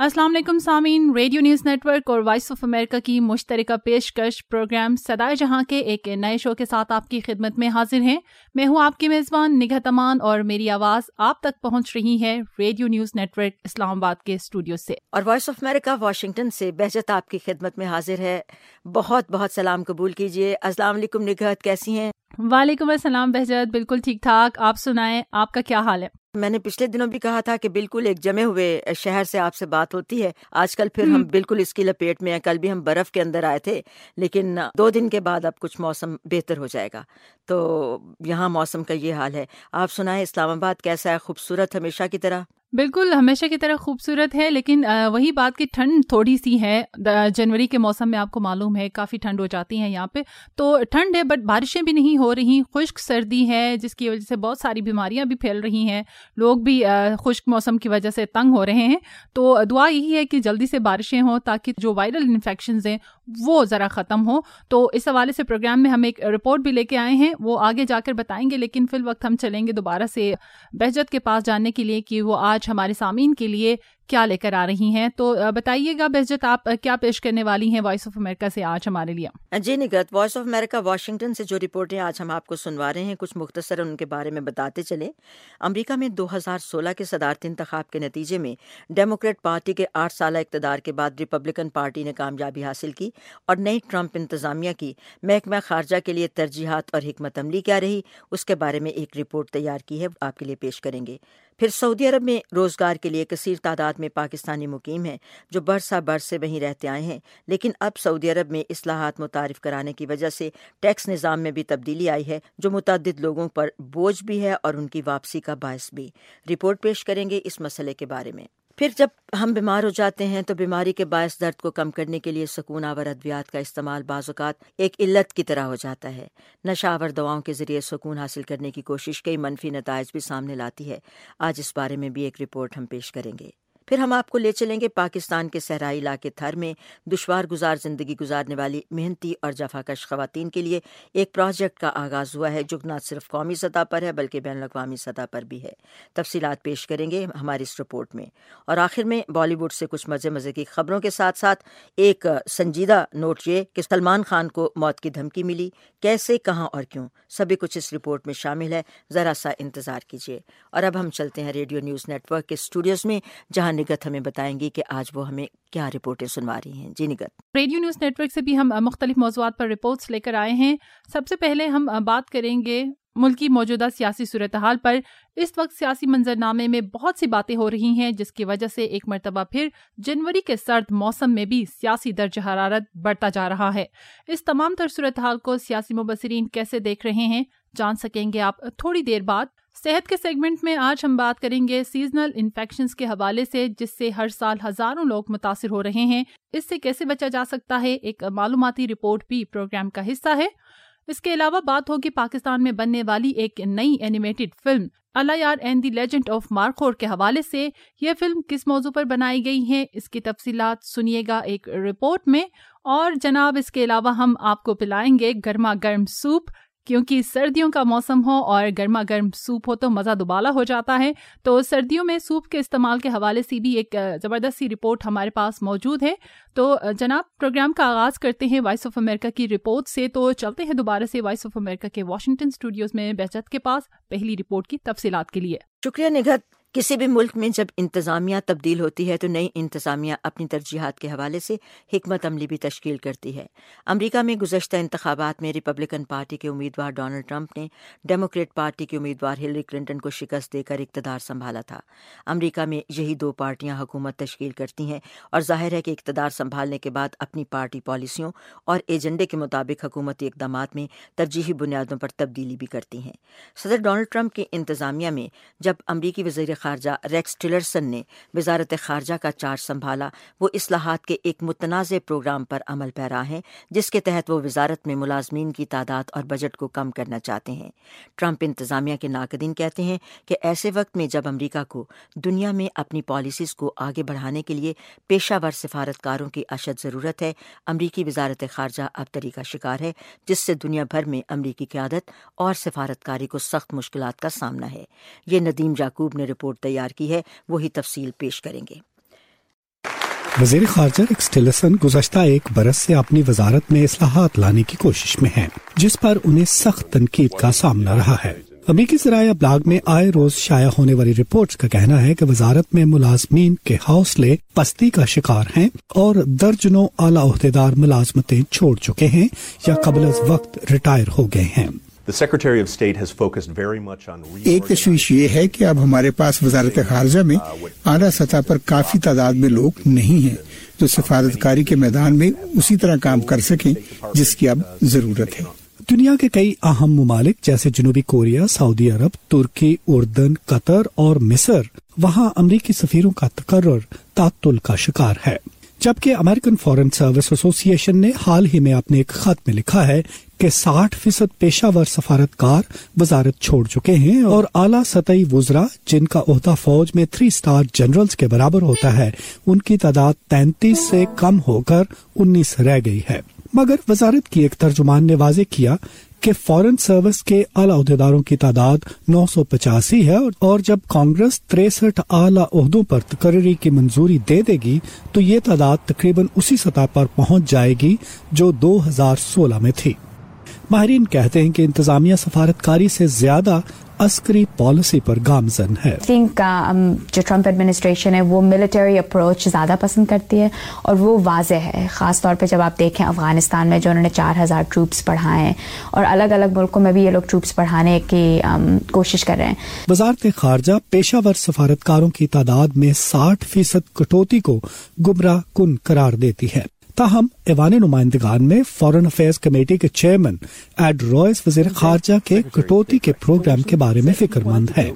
अस्सलाम वालेकुम सामीन, रेडियो न्यूज़ नेटवर्क और वॉइस ऑफ अमेरिका की मुश्तरका पेशकश प्रोग्राम सदाए जहां के एक नए शो के साथ आपकी खिदमत में हाजिर हैं। मैं हूं आपकी मेज़बान निगहत अमान और मेरी आवाज़ आप तक पहुंच रही है रेडियो न्यूज़ नेटवर्क इस्लामाबाद के स्टूडियो से। और वॉइस ऑफ अमेरिका वाशिंगटन से बहजत आपकी खिदमत में हाजिर है। बहुत बहुत सलाम कबूल कीजिए। अस्सलाम वालेकुम निगहत, कैसी हैं? वालेकुम अस्सलाम बहजत, बिल्कुल ठीक ठाक। आप सुनाएं, आपका क्या हाल है? मैंने पिछले दिनों भी कहा था कि बिल्कुल एक जमे हुए शहर से आपसे बात होती है। आजकल फिर हम बिल्कुल इसकी लपेट में हैं। कल भी हम बर्फ के अंदर आए थे, लेकिन 2 दिन के बाद अब कुछ मौसम बेहतर हो जाएगा। तो यहाँ मौसम का ये हाल है। आप सुनाएं, इस्लामाबाद कैसा है? खूबसूरत हमेशा की तरह? बिल्कुल हमेशा की तरह खूबसूरत है, लेकिन वही बात की ठंड थोड़ी सी है। जनवरी के मौसम में आपको मालूम है काफ़ी ठंड हो जाती है यहाँ पे, तो ठंड है बट बारिशें भी नहीं हो रही, खुश्क सर्दी है जिसकी वजह से बहुत सारी बीमारियां भी फैल रही हैं। लोग भी खुश्क मौसम की वजह से तंग हो रहे हैं। तो दुआ यही है कि जल्दी से बारिशें हों ताकि जो वायरल इन्फेक्शंस हैं वो ज़रा ख़त्म हो। तो इस हवाले से प्रोग्राम में हम एक रिपोर्ट भी लेके आए हैं, वो आगे जाकर बताएंगे, लेकिन फिल वक्त हम चलेंगे दोबारा से बहजत के पास जानने के लिए कि वो आज हमारे सामीन के लिए क्या लेकर आ रही हैं। तो बताइएगा बहजत, आप क्या पेश करने वाली हैं वॉइस ऑफ अमेरिका से आज हमारे लिए? जी Nighat, voice of America Washington से जो रिपोर्टें आज हम आपको सुनवा रहे हैं, कुछ मुख्तसर उनके बारे में बताते चले। अमेरिका में 2016 के सदारती इंतखाब के नतीजे में डेमोक्रेट पार्टी के 8 साल इक़्तिदार के बाद रिपब्लिकन पार्टी ने कामयाबी हासिल की और नई ट्रंप इंतजामिया की महकमा खारजा के लिए तरजीहात और हिकमत अमली क्या रही, उसके बारे में एक रिपोर्ट तैयार की है, आपके लिए पेश करेंगे। फिर सऊदी अरब में रोज़गार के लिए कसीर तादाद में पाकिस्तानी मुकीम हैं जो बरसा बरस से वहीं रहते आए हैं, लेकिन अब सऊदी अरब में इस्लाहात मुतारिफ कराने की वजह से टैक्स निज़ाम में भी तब्दीली आई है जो मुतअद्दिद लोगों पर बोझ भी है और उनकी वापसी का बायस भी। रिपोर्ट पेश करेंगे इस मसले के बारे में। फिर जब हम बीमार हो जाते हैं तो बीमारी के बायस दर्द को कम करने के लिए सुकून आवर अद्वियात का इस्तेमाल बाज़-औक़ात एक इल्लत की तरह हो जाता है। नशा आवर दवाओं के ज़रिए सुकून हासिल करने की कोशिश कई मनफी नताइज भी सामने लाती है। आज इस बारे में भी एक रिपोर्ट हम पेश करेंगे। फिर हम आपको ले चलेंगे पाकिस्तान के सहराई इलाके थर में दुश्वार गुजार ज़िंदगी गुजारने वाली मेहनती और जफाकश ख़वातीन के लिए एक प्रोजेक्ट का आगाज़ हुआ है जो न सिर्फ कौमी सतह पर है बल्कि बैनुल-अक़वामी सतह पर भी है। तफसीलात पेश करेंगे हमारी इस रिपोर्ट में। और आखिर में बॉलीवुड से कुछ मज़े की खबरों के साथ साथ एक संजीदा नोट ये कि सलमान खान को मौत की धमकी मिली, कैसे, कहाँ और क्यों, सभी कुछ इस रिपोर्ट में शामिल है। ज़रा सा इंतज़ार कीजिए। और अब हम चलते हैं रेडियो न्यूज़ नेटवर्क के स्टूडियोज़ में, जहाँ निगत हमें बताएंगी कि आज वो हमें क्या रिपोर्टें सुनवा रही हैं। जी निगत। रेडियो न्यूज़ नेटवर्क से भी हम मुख्तलिफ मौज़ूआत पर रिपोर्ट्स लेकर आए हैं। सबसे पहले हम बात करेंगे मुल्क की मौजूदा सियासी सूरत हाल पर। इस वक्त सियासी मंजरनामे में बहुत सी बातें हो रही हैं जिसकी वजह से एक मरतबा फिर जनवरी के सर्द मौसम में भी सियासी दर्ज हरारत बढ़ता जा रहा है। इस तमाम तर सूरत हाल को सियासी मुबस्सिरीन कैसे देख रहे हैं जान सकेंगे आप थोड़ी देर बाद। सेहत के सेगमेंट में आज हम बात करेंगे सीजनल इन्फेक्शंस के हवाले से, जिससे हर साल हजारों लोग मुतासिर हो रहे हैं। इससे कैसे बचा जा सकता है, एक मालूमाती रिपोर्ट भी प्रोग्राम का हिस्सा है। इसके अलावा बात होगी पाकिस्तान में बनने वाली एक नई animated film Allahyar and the legend of Markhor के हवाले से। यह फिल्म किस मौजू पर बनाई गई है, इसकी तफसीलात सुनिएगा एक रिपोर्ट में। और जनाब, इसके अलावा हम आपको पिलाएंगे गर्मा गर्म सूप, क्योंकि सर्दियों का मौसम हो और गर्मा गर्म सूप हो तो मज़ा दुबाला हो जाता है। तो सर्दियों में सूप के इस्तेमाल के हवाले से भी एक ज़बरदस्त सी रिपोर्ट हमारे पास मौजूद है। तो जनाब, प्रोग्राम का आगाज़ करते हैं वॉइस ऑफ अमेरिका की रिपोर्ट से। तो चलते हैं दोबारा से वॉइस ऑफ अमेरिका के वाशिंगटन स्टूडियोज़ में बहजत के पास पहली रिपोर्ट की तफसीलात के लिए। शुक्रिया निगहत। किसी भी मुल्क में जब इंतज़ामिया तब्दील होती है तो नई इंतज़ामिया अपनी तरजीहात के हवाले से हिकमत अमली भी तश्कील करती है। अमरीका में गुज़श्ता इंतखाबात में रिपब्लिकन पार्टी के उम्मीदवार डोनाल्ड ट्रंप ने डेमोक्रेट पार्टी की उम्मीदवार हिलरी क्लिंटन को शिकस्त देकर इक़्तिदार संभाला था। अमरीका में यही 2 पार्टियां हुकूमत तश्कील करती हैं और जाहिर है कि इक़्तिदार संभालने के बाद अपनी पार्टी पॉलिसियों और एजेंडे के मुताबिक हुकूमती इक़दामात में तरजीही बुनियादों पर तब्दीली भी करती हैं। सदर डोनाल्ड ट्रंप की इंतज़ामिया में जब अमरीकी वज़ीर खारजा रेक्स टिलरसन ने वज़ारत खारजा का चार्ज संभाला, वो इस्लाहात के एक मुतनाज़े प्रोग्राम पर अमल पैरा हैं जिसके तहत वो वज़ारत में मुलाज़मीन की तादाद और बजट को कम करना चाहते हैं। ट्रंप इंतज़ामिया के नाक़दीन कहते हैं कि ऐसे वक्त में जब अमरीका को दुनिया में अपनी पॉलिसीज़ को आगे बढ़ाने के लिए पेशावर सिफारतकारों की अशद ज़रूरत है, अमरीकी वज़ारत खारजा अब तरीका शिकार है जिससे दुनिया भर में अमरीकी क़यादत और सिफारतकारी को सख्त मुश्किलात का सामना है। ये नदीम याकूब ने रिपोर्ट तैयार की है, वही तफसील पेश करेंगे। وزیر خارجہ ریکس ٹیلرسن گزشتہ 1 برس سے اپنی وزارت میں اصلاحات لانے کی کوشش میں ہیں، جس پر انہیں سخت تنقید کا سامنا رہا ہے۔ امریکی ذرائع ابلاغ میں آئے روز شائع ہونے والی رپورٹس کا کہنا ہے کہ وزارت میں ملازمین کے حوصلے پستی کا شکار ہیں اور درجنوں اعلیٰ عہدیدار ملازمتیں چھوڑ چکے ہیں یا قبل از وقت ریٹائر ہو گئے ہیں۔ ایک تشویش یہ ہے کہ اب ہمارے پاس وزارت خارجہ میں اعلیٰ سطح پر کافی تعداد میں لوگ نہیں ہیں جو سفارتکاری کے میدان میں اسی طرح کام کر سکیں جس کی اب ضرورت ہے۔ دنیا کے کئی اہم ممالک جیسے جنوبی کوریا، سعودی عرب، ترکی، اردن، قطر اور مصر وہاں امریکی سفیروں کا تقرر تعطل کا شکار ہے، جبکہ امریکن فارن سروس ایسوسی ایشن نے حال ہی میں اپنے ایک خط میں لکھا ہے کہ 60% پیشہ ور سفارتکار وزارت چھوڑ چکے ہیں اور اعلیٰ سطحی وزراء جن کا عہدہ فوج میں 3 اسٹار جنرلز کے برابر ہوتا ہے ان کی تعداد 33 سے کم ہو کر 19 رہ گئی ہے۔ مگر وزارت کی ایک ترجمان نے واضح کیا کہ فارن سروس کے اعلیٰ عہدیداروں کی تعداد 985 ہے اور جب کانگریس 63 اعلیٰ عہدوں پر تقرری کی منظوری دے دے گی تو یہ تعداد تقریباً اسی سطح پر پہنچ جائے گی جو 2016 میں تھی۔ ماہرین کہتے ہیں کہ انتظامیہ سفارتکاری سے زیادہ عسکری پالیسی پر گامزن ہے۔ جو ٹرمپ ایڈمنسٹریشن ہے وہ ملٹری اپروچ زیادہ پسند کرتی ہے اور وہ واضح ہے، خاص طور پہ جب آپ دیکھیں افغانستان میں جو انہوں نے 4000 ٹروپس بڑھائے ہیں اور الگ الگ ملکوں میں بھی یہ لوگ ٹروپس بڑھانے کی کوشش کر رہے ہیں۔ وزارت خارجہ پیشہ ور سفارتکاروں کی تعداد میں 60% کٹوتی کو گمراہ کن قرار دیتی ہے۔ تاہم ایوان نمائندگان میں فارن افیئرز کمیٹی کے چیئرمین ایڈ رویس وزیر خارجہ کے کٹوتی کے پروگرام کے بارے میں فکر مند ہے۔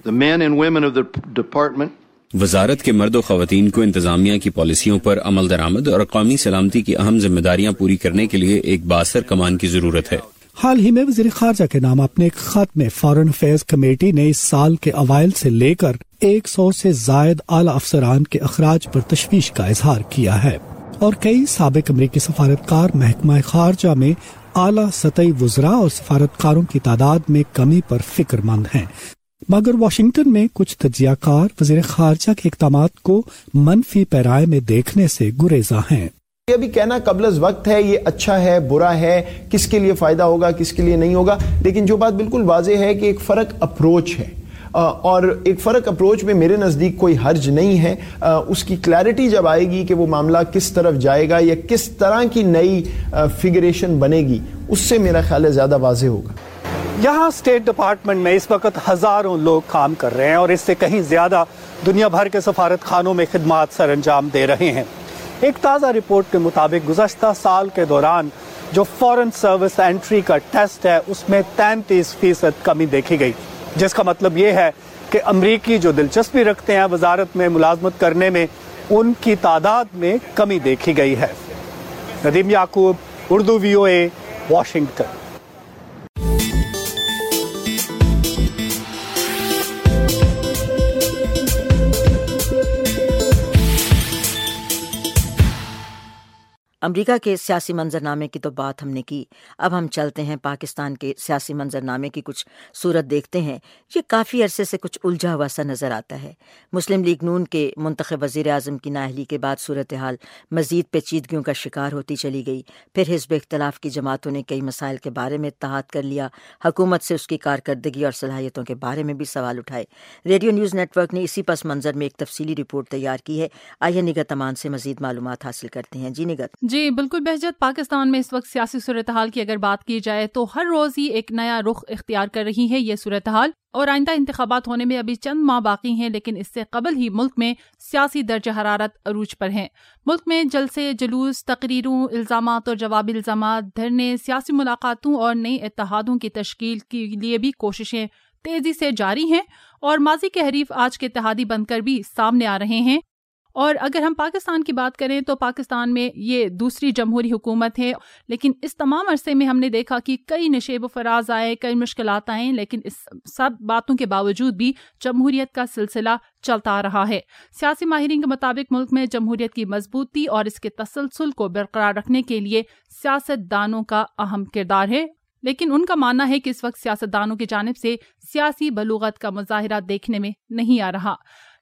وزارت کے مرد و خواتین کو انتظامیہ کی پالیسیوں پر عمل درآمد اور قومی سلامتی کی اہم ذمہ داریاں پوری کرنے کے لیے ایک بااثر کمان کی ضرورت ہے۔ حال ہی میں وزیر خارجہ کے نام اپنے ایک خط میں فارن افیئرز کمیٹی نے اس سال کے اوائل سے لے کر 100 سے زائد اعلی افسران کے اخراج پر تشویش کا اظہار کیا ہے اور کئی سابق امریکی سفارتکار محکمہ خارجہ میں اعلیٰ سطحی وزراء اور سفارتکاروں کی تعداد میں کمی پر فکر مند ہیں، مگر واشنگٹن میں کچھ تجزیہ کار وزیر خارجہ کے اقدامات کو منفی پیرائے میں دیکھنے سے گریزاں ہیں۔ یہ بھی کہنا قبل از وقت ہے یہ اچھا ہے برا ہے، کس کے لیے فائدہ ہوگا کس کے لیے نہیں ہوگا، لیکن جو بات بالکل واضح ہے کہ ایک فرق اپروچ ہے اور ایک فرق اپروچ میں میرے نزدیک کوئی حرج نہیں ہے۔ اس کی کلیئرٹی جب آئے گی کہ وہ معاملہ کس طرف جائے گا یا کس طرح کی نئی فگریشن بنے گی، اس سے میرا خیال ہے زیادہ واضح ہوگا۔ یہاں اسٹیٹ ڈپارٹمنٹ میں اس وقت ہزاروں لوگ کام کر رہے ہیں اور اس سے کہیں زیادہ دنیا بھر کے سفارت خانوں میں خدمات سر انجام دے رہے ہیں۔ ایک تازہ رپورٹ کے مطابق گزشتہ سال کے دوران جو فارن سروس انٹری کا ٹیسٹ ہے اس میں 33% کمی دیکھی گئی، جس کا مطلب یہ ہے کہ امریکی جو دلچسپی رکھتے ہیں وزارت میں ملازمت کرنے میں ان کی تعداد میں کمی دیکھی گئی ہے۔ Nadeem Yaqoob, Urdu VOA، Washington. امریکہ کے سیاسی منظرنامے کی تو بات ہم نے کی، اب ہم چلتے ہیں پاکستان کے سیاسی منظرنامے کی کچھ صورت دیکھتے ہیں۔ یہ کافی عرصے سے کچھ الجھا ہوا سا نظر آتا ہے۔ مسلم لیگ نون کے منتخب وزیر اعظم کی نااہلی کے بعد صورتحال مزید پیچیدگیوں کا شکار ہوتی چلی گئی۔ پھر حزب اختلاف کی جماعتوں نے کئی مسائل کے بارے میں اتحاد کر لیا، حکومت سے اس کی کارکردگی اور صلاحیتوں کے بارے میں بھی سوال اٹھائے۔ ریڈیو نیوز نیٹ ورک نے اسی پس منظر میں ایک تفصیلی رپورٹ تیار کی ہے۔ آئیے نگت امان سے مزید معلومات حاصل کرتے ہیں۔ جی نگت۔ جی بالکل بہجت، پاکستان میں اس وقت سیاسی صورتحال کی اگر بات کی جائے تو ہر روز ہی ایک نیا رخ اختیار کر رہی ہے یہ صورتحال، اور آئندہ انتخابات ہونے میں ابھی چند ماہ باقی ہیں، لیکن اس سے قبل ہی ملک میں سیاسی درجہ حرارت عروج پر ہیں۔ ملک میں جلسے، جلوس، تقریروں، الزامات اور جوابی الزامات، دھرنے، سیاسی ملاقاتوں اور نئے اتحادوں کی تشکیل کے لیے بھی کوششیں تیزی سے جاری ہیں، اور ماضی کے حریف آج کے اتحادی بن کر بھی سامنے آ رہے ہیں۔ اور اگر ہم پاکستان کی بات کریں تو پاکستان میں یہ دوسری جمہوری حکومت ہے، لیکن اس تمام عرصے میں ہم نے دیکھا کہ کئی نشیب و فراز آئے، کئی مشکلات آئیں، لیکن اس سب باتوں کے باوجود بھی جمہوریت کا سلسلہ چلتا آ رہا ہے۔ سیاسی ماہرین کے مطابق ملک میں جمہوریت کی مضبوطی اور اس کے تسلسل کو برقرار رکھنے کے لیے سیاست دانوں کا اہم کردار ہے، لیکن ان کا ماننا ہے کہ اس وقت سیاست دانوں کی جانب سے سیاسی بلوغت کا مظاہرہ دیکھنے میں نہیں آ رہا۔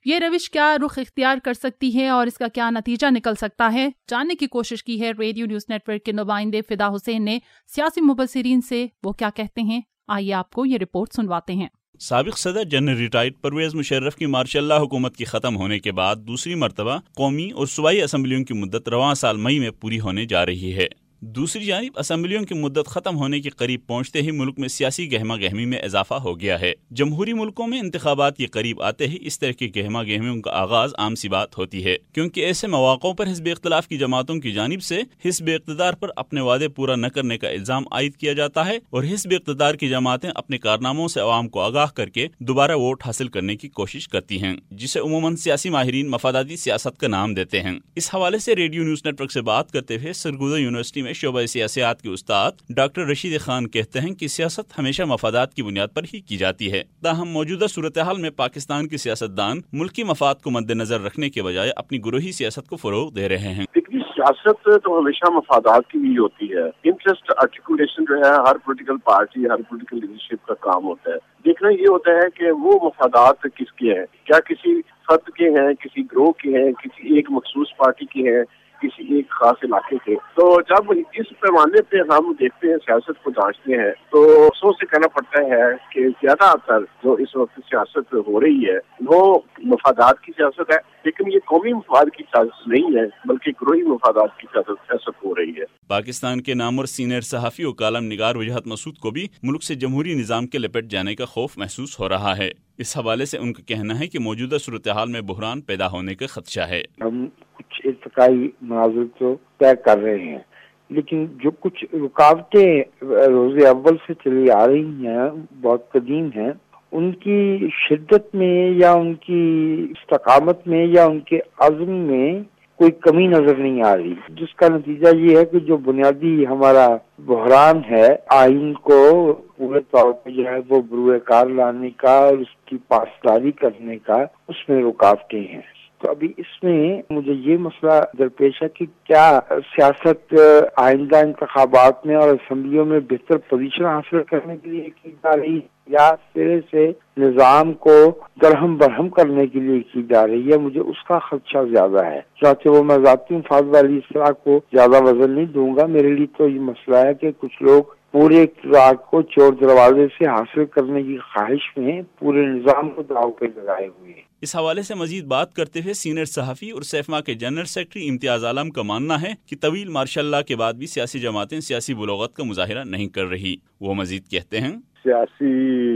یہ روش کیا رخ اختیار کر سکتی ہے اور اس کا کیا نتیجہ نکل سکتا ہے، جاننے کی کوشش کی ہے ریڈیو نیوز نیٹ ورک کے نمائندے فدا حسین نے سیاسی مبصرین سے۔ وہ کیا کہتے ہیں، آئیے آپ کو یہ رپورٹ سنواتے ہیں۔ سابق صدر جنرل ریٹائرڈ پرویز مشرف کی مارشل لا حکومت کی ختم ہونے کے بعد دوسری مرتبہ قومی اور صوبائی اسمبلیوں کی مدت رواں سال مئی میں پوری ہونے جا رہی ہے۔ دوسری جانب اسمبلیوں کی مدت ختم ہونے کے قریب پہنچتے ہی ملک میں سیاسی گہما گہمی میں اضافہ ہو گیا ہے۔ جمہوری ملکوں میں انتخابات کے قریب آتے ہی اس طرح کے گہما گہمیوں کا آغاز عام سی بات ہوتی ہے، کیونکہ ایسے مواقعوں پر حزب اختلاف کی جماعتوں کی جانب سے حزب اقتدار پر اپنے وعدے پورا نہ کرنے کا الزام عائد کیا جاتا ہے، اور حزب اقتدار کی جماعتیں اپنے کارناموں سے عوام کو آگاہ کر کے دوبارہ ووٹ حاصل کرنے کی کوشش کرتی ہیں، جسے عموماً سیاسی ماہرین مفاداتی سیاست کا نام دیتے ہیں۔ اس حوالے سے ریڈیو نیوز نیٹ ورک سے بات کرتے ہوئے سرگودا یونیورسٹی میں شعبہ سیاست کے استاد ڈاکٹر رشید خان کہتے ہیں کہ سیاست ہمیشہ مفادات کی بنیاد پر ہی کی جاتی ہے، تاہم موجودہ صورتحال میں پاکستان کے سیاستدان ملکی مفاد کو مد نظر رکھنے کے بجائے اپنی گروہی سیاست کو فروغ دے رہے ہیں۔ سیاست تو ہمیشہ مفادات کی ہی ہوتی ہے۔ انٹرسٹ آرٹیکولیشن جو ہے ہر پولیٹیکل پارٹی، ہر پولیٹیکل لیڈرشپ کا کام ہوتا ہے۔ دیکھنا یہ ہوتا ہے کہ وہ مفادات کس کے ہیں، کیا کسی فرد کے ہیں، کسی گروہ کے ہیں، کسی ایک مخصوص پارٹی کے ہیں، کسی ایک خاص علاقے کے۔ تو جب اس پیمانے پہ ہم دیکھتے ہیں، سیاست کو جانچتے ہیں، تو افسوس سے کہنا پڑتا ہے کہ زیادہ تر جو اس وقت سیاست ہو رہی ہے وہ مفادات کی سیاست ہے، لیکن یہ قومی مفاد کی سیاست نہیں ہے بلکہ گروہی مفادات کی سیاست ہو رہی ہے۔ پاکستان کے نامور سینئر صحافی و کالم نگار وجاہت مسعود کو بھی ملک سے جمہوری نظام کے لپٹ جانے کا خوف محسوس ہو رہا ہے۔ اس حوالے سے ان کا کہنا ہے کہ موجودہ صورتحال میں بحران پیدا ہونے کا خدشہ ہے۔ ہم کچھ ارتقائی مناظر تو طے کر رہے ہیں، لیکن جو کچھ رکاوٹیں روز اول سے چلی آ رہی ہیں، بہت قدیم ہیں، ان کی شدت میں یا ان کی استقامت میں یا ان کے عزم میں کوئی کمی نظر نہیں آ رہی، جس کا نتیجہ یہ ہے کہ جو بنیادی ہمارا بحران ہے، آئین کو پورے طور پہ جو ہے وہ بروئے کار لانے کا اور اس کی پاسداری کرنے کا، اس میں رکاوٹیں ہیں۔ تو ابھی اس میں مجھے یہ مسئلہ درپیش ہے کہ کیا سیاست آئندہ انتخابات میں اور اسمبلیوں میں بہتر پوزیشن حاصل کرنے کے لیے کی جا رہی ہے یا سرے سے نظام کو درہم برہم کرنے کے لیے کی جا رہی ہے؟ مجھے اس کا خدشہ زیادہ ہے، چاہتے وہ میں ذاتی مفاد والی اصطلاح کو زیادہ وزن نہیں دوں گا۔ میرے لیے تو یہ مسئلہ ہے کہ کچھ لوگ پورے اقتدار کو چور دروازے سے حاصل کرنے کی خواہش میں پورے نظام کو داؤ پہ لگائے ہوئے ہیں۔ اس حوالے سے مزید بات کرتے ہوئے سینئر صحافی اور سیفما کے جنرل سیکرٹری امتیاز عالم کا ماننا ہے کہ طویل مارشل لا کے بعد بھی سیاسی جماعتیں سیاسی بلوغت کا مظاہرہ نہیں کر رہی۔ وہ مزید کہتے ہیں، سیاسی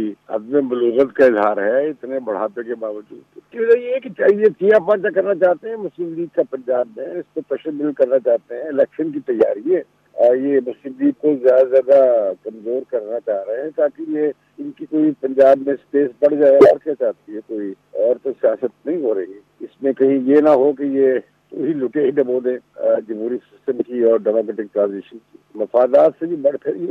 عدم بلوغت کا اظہار ہے اتنے بڑھاپے کے باوجود۔ یہ ہے کہ یہ چیا پانچا کرنا چاہتے ہیں مسلم لیگ کا پنجاب میں، اس کو تشدد کرنا چاہتے ہیں، الیکشن کی تیاری ہے، یہ مسلم لیگ کو زیادہ سے زیادہ کمزور کرنا چاہ رہے ہیں تاکہ یہ ان کی کوئی پنجاب میں سپیس بڑھ جائے۔ اور کیا چاہتی ہے کوئی اور تو سیاست نہیں ہو رہی، اس میں کہیں یہ نہ ہو کہ یہ وہی لٹے ہی ڈبو دیں جمہوری سسٹم کی اور ڈیموکریٹک ٹرانزیشن کی۔ مفادات سے بھی بڑھ کر یہ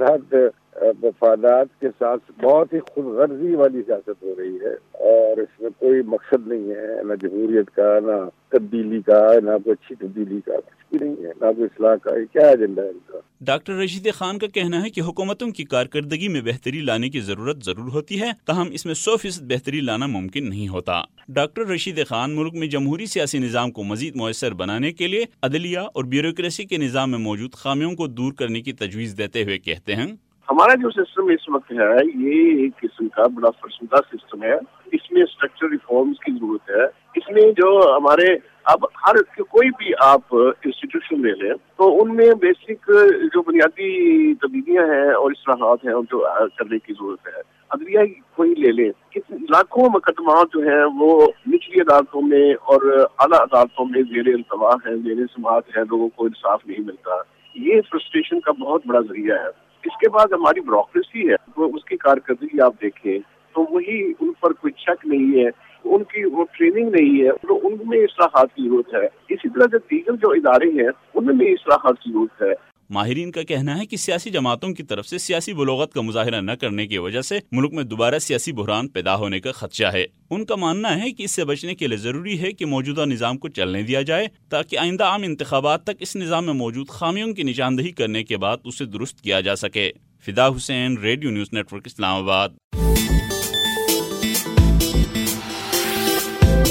مفادات کے ساتھ بہت ہی خود غرضی والی سیاست ہو رہی ہے، اور اس میں کوئی مقصد نہیں ہے، نہ جمہوریت کا، نہ تبدیلی کا، نہ کوئی اچھی تبدیلی کا، کچھ بھی نہیں ہے، نہ کوئی اصلاح کا۔ کیا ایجنڈا ہے ان کا؟ ڈاکٹر رشید خان کا کہنا ہے کہ حکومتوں کی کارکردگی میں بہتری لانے کی ضرورت ضرور ہوتی ہے، تاہم اس میں 100% بہتری لانا ممکن نہیں ہوتا۔ ڈاکٹر رشید خان ملک میں جمہوری سیاسی نظام کو مزید مؤثر بنانے کے لیے عدلیہ اور بیوروکریسی کے نظام میں موجود خامیوں کو دور کرنے کی تجویز دیتے ہوئے کہتے ہیں، ہمارا جو سسٹم اس وقت ہے یہ ایک قسم کا بڑا فرسودہ سسٹم ہے، اس میں اسٹرکچر ریفارمز کی ضرورت ہے۔ اس میں جو ہمارے اب ہر کوئی بھی آپ انسٹیٹیوشن لے لیں تو ان میں بیسک جو بنیادی تبدیلیاں ہیں اور اصلاحات ہیں ان کو کرنے کی ضرورت ہے۔ عدلیہ کوئی لے لیں، لاکھوں مقدمات جو ہیں وہ نچلی عدالتوں میں اور اعلیٰ عدالتوں میں زیر التوا ہیں، زیر سماعت ہے، لوگوں کو انصاف نہیں ملتا۔ یہ فرسٹریشن کا بہت بڑا ذریعہ ہے۔ اس کے بعد ہماری بیوروکریسی ہے، وہ اس کی کارکردگی آپ دیکھیں تو وہی ان پر کوئی چیک نہیں ہے، ان کی وہ ٹریننگ نہیں ہے، تو ان میں اصلاحات کی ضرورت ہے۔ اسی طرح جو دیگر جو ادارے ہیں ان میں اصلاحات کی ضرورت ہے۔ ماہرین کا کہنا ہے کہ سیاسی جماعتوں کی طرف سے سیاسی بلوغت کا مظاہرہ نہ کرنے کی وجہ سے ملک میں دوبارہ سیاسی بحران پیدا ہونے کا خدشہ ہے۔ ان کا ماننا ہے کہ اس سے بچنے کے لیے ضروری ہے کہ موجودہ نظام کو چلنے دیا جائے تاکہ آئندہ عام انتخابات تک اس نظام میں موجود خامیوں کی نشاندہی کرنے کے بعد اسے درست کیا جا سکے۔ Fida Hussain, radio news network, Islamabad.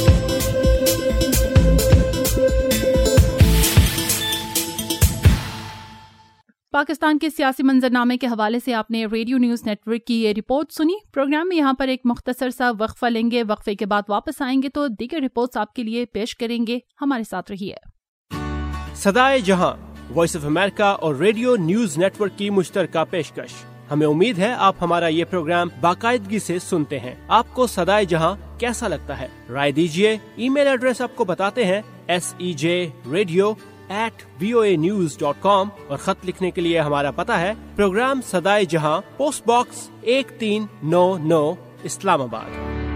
Pakistan کے سیاسی منظرنامے کے حوالے سے آپ نے ریڈیو نیوز نیٹ ورک کی یہ رپورٹ سنی. پروگرام میں یہاں پر ایک مختصر سا وقفہ لیں گے. وقفے کے بعد واپس آئیں گے تو دیگر رپورٹس آپ کے لیے پیش کریں گے. ہمارے ساتھ رہیے. صدائے جہاں وائس آف امریکہ اور ریڈیو نیوز نیٹ ورک کی مشترکہ پیشکش. ہمیں امید ہے آپ ہمارا یہ پروگرام باقاعدگی سے سنتے ہیں. آپ کو صدائے جہاں کیسا لگتا ہے؟ رائے دیجیے. ای میل ایڈریس آپ کو بتاتے ہیں sejradio@voanews.com اور خط لکھنے کے لیے ہمارا پتہ ہے پروگرام صدائے جہاں، post box 1399 Islamabad.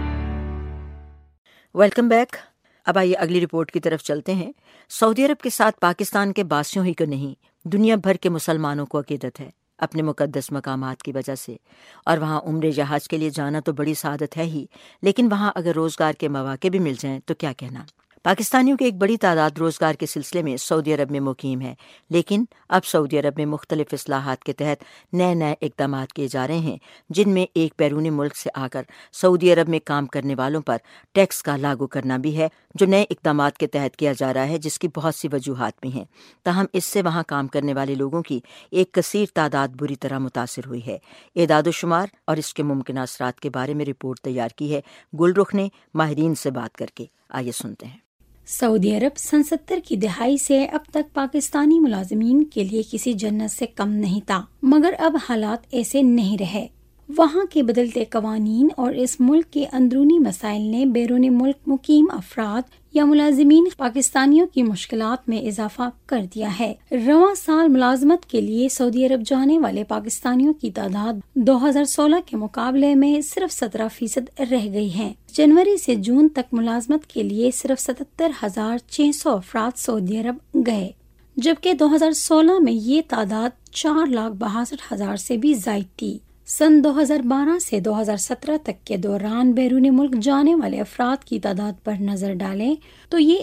Welcome back. اب آئیے اگلی رپورٹ کی طرف چلتے ہیں. سعودی عرب کے ساتھ پاکستان کے باسیوں ہی کو نہیں، دنیا بھر کے مسلمانوں کو عقیدت ہے اپنے مقدس مقامات کی وجہ سے، اور وہاں عمرے جہاز کے لیے جانا تو بڑی سعادت ہے ہی، لیکن وہاں اگر روزگار کے مواقع بھی مل جائیں تو کیا کہنا. پاکستانیوں کی ایک بڑی تعداد روزگار کے سلسلے میں سعودی عرب میں مقیم ہے، لیکن اب سعودی عرب میں مختلف اصلاحات کے تحت نئے اقدامات کیے جا رہے ہیں، جن میں ایک بیرونی ملک سے آ کر سعودی عرب میں کام کرنے والوں پر ٹیکس کا لاگو کرنا بھی ہے، جو نئے اقدامات کے تحت کیا جا رہا ہے، جس کی بہت سی وجوہات بھی ہیں. تاہم اس سے وہاں کام کرنے والے لوگوں کی ایک کثیر تعداد بری طرح متاثر ہوئی ہے. اعداد و شمار اور اس کے ممکنہ اثرات کے بارے میں رپورٹ تیار کی ہے گل رخ نے ماہرین سے بات کر کے. آئیے سنتے ہیں. سعودی عرب سن 70 کی دہائی سے اب تک پاکستانی ملازمین کے لیے کسی جنت سے کم نہیں تھا، مگر اب حالات ایسے نہیں رہے. وہاں کے بدلتے قوانین اور اس ملک کے اندرونی مسائل نے بیرون ملک مقیم افراد یا ملازمین پاکستانیوں کی مشکلات میں اضافہ کر دیا ہے. رواں سال ملازمت کے لیے سعودی عرب جانے والے پاکستانیوں کی تعداد 2016 کے مقابلے میں صرف 17% رہ گئی ہے. جنوری سے جون تک ملازمت کے لیے صرف 77,600 افراد سعودی عرب گئے، جبکہ 2016 میں یہ تعداد 4,62,000 سے بھی زائد تھی. سن 2012 سے 2017 تک کے دوران بیرون ملک جانے والے افراد کی تعداد پر نظر ڈالیں تو یہ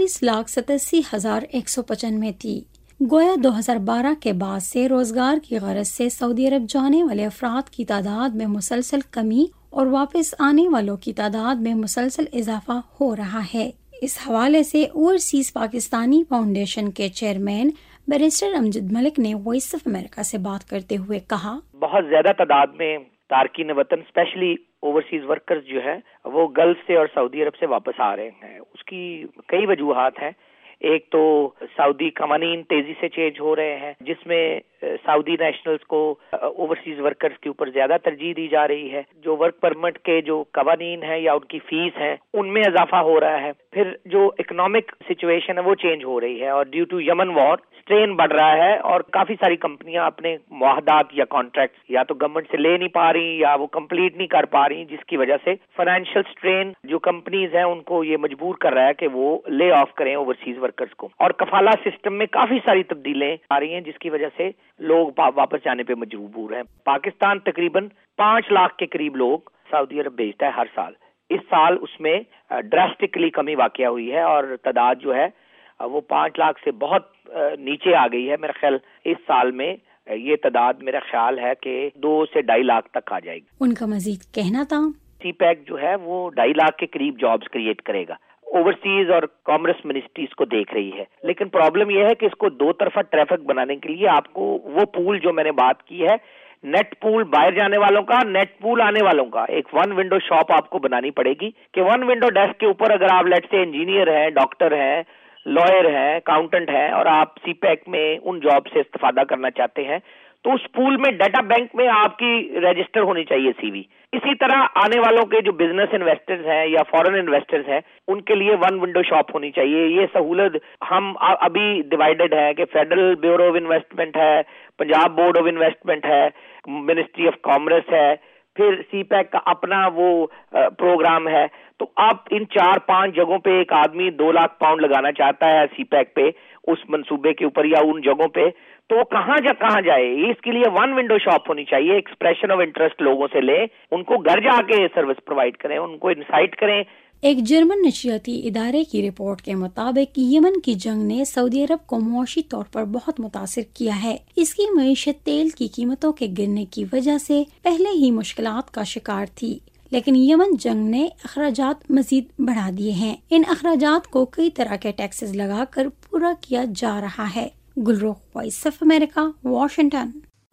41,87,195 تھی. گویا 2012 کے بعد سے روزگار کی غرض سے سعودی عرب جانے والے افراد کی تعداد میں مسلسل کمی اور واپس آنے والوں کی تعداد میں مسلسل اضافہ ہو رہا ہے. اس حوالے سے اوورسیز پاکستانی فاؤنڈیشن کے چیئرمین بیرسٹر امجد ملک نے وائس آف امریکہ سے بات کرتے ہوئے کہا، بہت زیادہ تعداد میں تارکین وطن اسپیشلی اوورسیز ورکرز جو ہے وہ گلف سے اور سعودی عرب سے واپس آ رہے ہیں. اس کی کئی وجوہات ہیں. ایک تو سعودی قوانین تیزی سے چینج ہو رہے ہیں، جس میں سعودی نیشنلز کو اوورسیز ورکرز کے اوپر زیادہ ترجیح دی جا رہی ہے. جو ورک پرمٹ کے جو قوانین ہیں یا ان کی فیس ہے ان میں اضافہ ہو رہا ہے. پھر جو اکنامک سچویشن ہے وہ چینج ہو رہی ہے، اور due to Yemen war strain بڑھ رہا ہے، اور کافی ساری کمپنیاں اپنے معاہدات یا کانٹریکٹ یا تو گورنمنٹ سے لے نہیں پا رہی یا وہ کمپلیٹ نہیں کر پا رہی، جس کی وجہ سے فائنینشیل اسٹرین جو کمپنیز ہیں ان کو یہ مجبور کر رہا ہے کہ وہ لے آف کریں اوورسیز ورکرز کو. اور کفالہ سسٹم میں کافی ساری تبدیلیاں آ رہی ہیں، جس کی وجہ سے لوگ واپس جانے پہ مجبور ہیں. پاکستان تقریباً 5 لاکھ کے قریب لوگ سعودی عرب بھیجتا ہے ہر سال. اس سال اس میں ڈراسٹکلی کمی واقع ہوئی ہے، اور تعداد جو ہے وہ 5 لاکھ سے بہت نیچے آ گئی ہے. میرا خیال اس سال میں یہ تعداد میرا خیال ہے کہ 2 سے 2.5 لاکھ تک آ جائے گی. ان کا مزید کہنا تھا، سی پیک جو ہے وہ 2.5 لاکھ کے قریب جابز کریٹ کرے گا. اوورسیز اور کامرس منسٹری اس کو دیکھ رہی ہے، لیکن پرابلم یہ ہے کہ اس کو دو طرفہ ٹریفک بنانے کے لیے آپ کو وہ پول جو میں نے بات کی ہے، نیٹ پول باہر جانے والوں کا، نیٹ پول آنے والوں کا، ایک 1 ونڈو شاپ آپ کو بنانی پڑے گی کہ 1 ونڈو ڈیسک کے اوپر اگر آپ لیٹ سے انجینئر ہیں، ڈاکٹر ہیں، لائر ہیں، اکاؤنٹنٹ ہیں، اور آپ سی پیک میں ان جاب سے استفادہ کرنا چاہتے ہیں تو اس پول میں ڈیٹا بینک میں آپ کی رجسٹر ہونی چاہیے سی وی. اسی طرح آنے والوں کے جو بزنس انویسٹرز ہیں یا فورن انویسٹرز ہیں ان کے لیے 1 ونڈو شاپ ہونی چاہیے. یہ سہولت ہم ابھی ڈیوائیڈڈ ہے کہ فیڈرل بیورو آف انویسٹمنٹ ہے، پنجاب بورڈ آف انویسٹمنٹ ہے، منسٹری آف کامرس ہے، پھر سی پیک کا اپنا وہ پروگرام ہے. تو آپ ان 4-5 جگہوں پہ ایک آدمی 2 لاکھ پاؤنڈ لگانا چاہتا ہے سی پیک پہ، اس منصوبے کے اوپر یا ان جگہوں پہ، تو وہ کہاں جائے. اس کے لیے 1 ونڈو شاپ ہونی چاہیے. ایکسپریشن آف انٹرسٹ لوگوں سے لیں، ان کو گھر جا کے سروس پرووائڈ کریں، ان کو انسائٹ کریں. ایک جرمن نشریاتی ادارے کی رپورٹ کے مطابق یمن کی جنگ نے سعودی عرب کو معاشی طور پر بہت متاثر کیا ہے. اس کی معیشت تیل کی قیمتوں کے گرنے کی وجہ سے پہلے ہی مشکلات کا شکار تھی، لیکن یمن جنگ نے اخراجات مزید بڑھا دیے ہیں. ان اخراجات کو کئی طرح کے ٹیکسز لگا کر پورا کیا جا رہا ہے. Gulrukh, voice of America, Washington.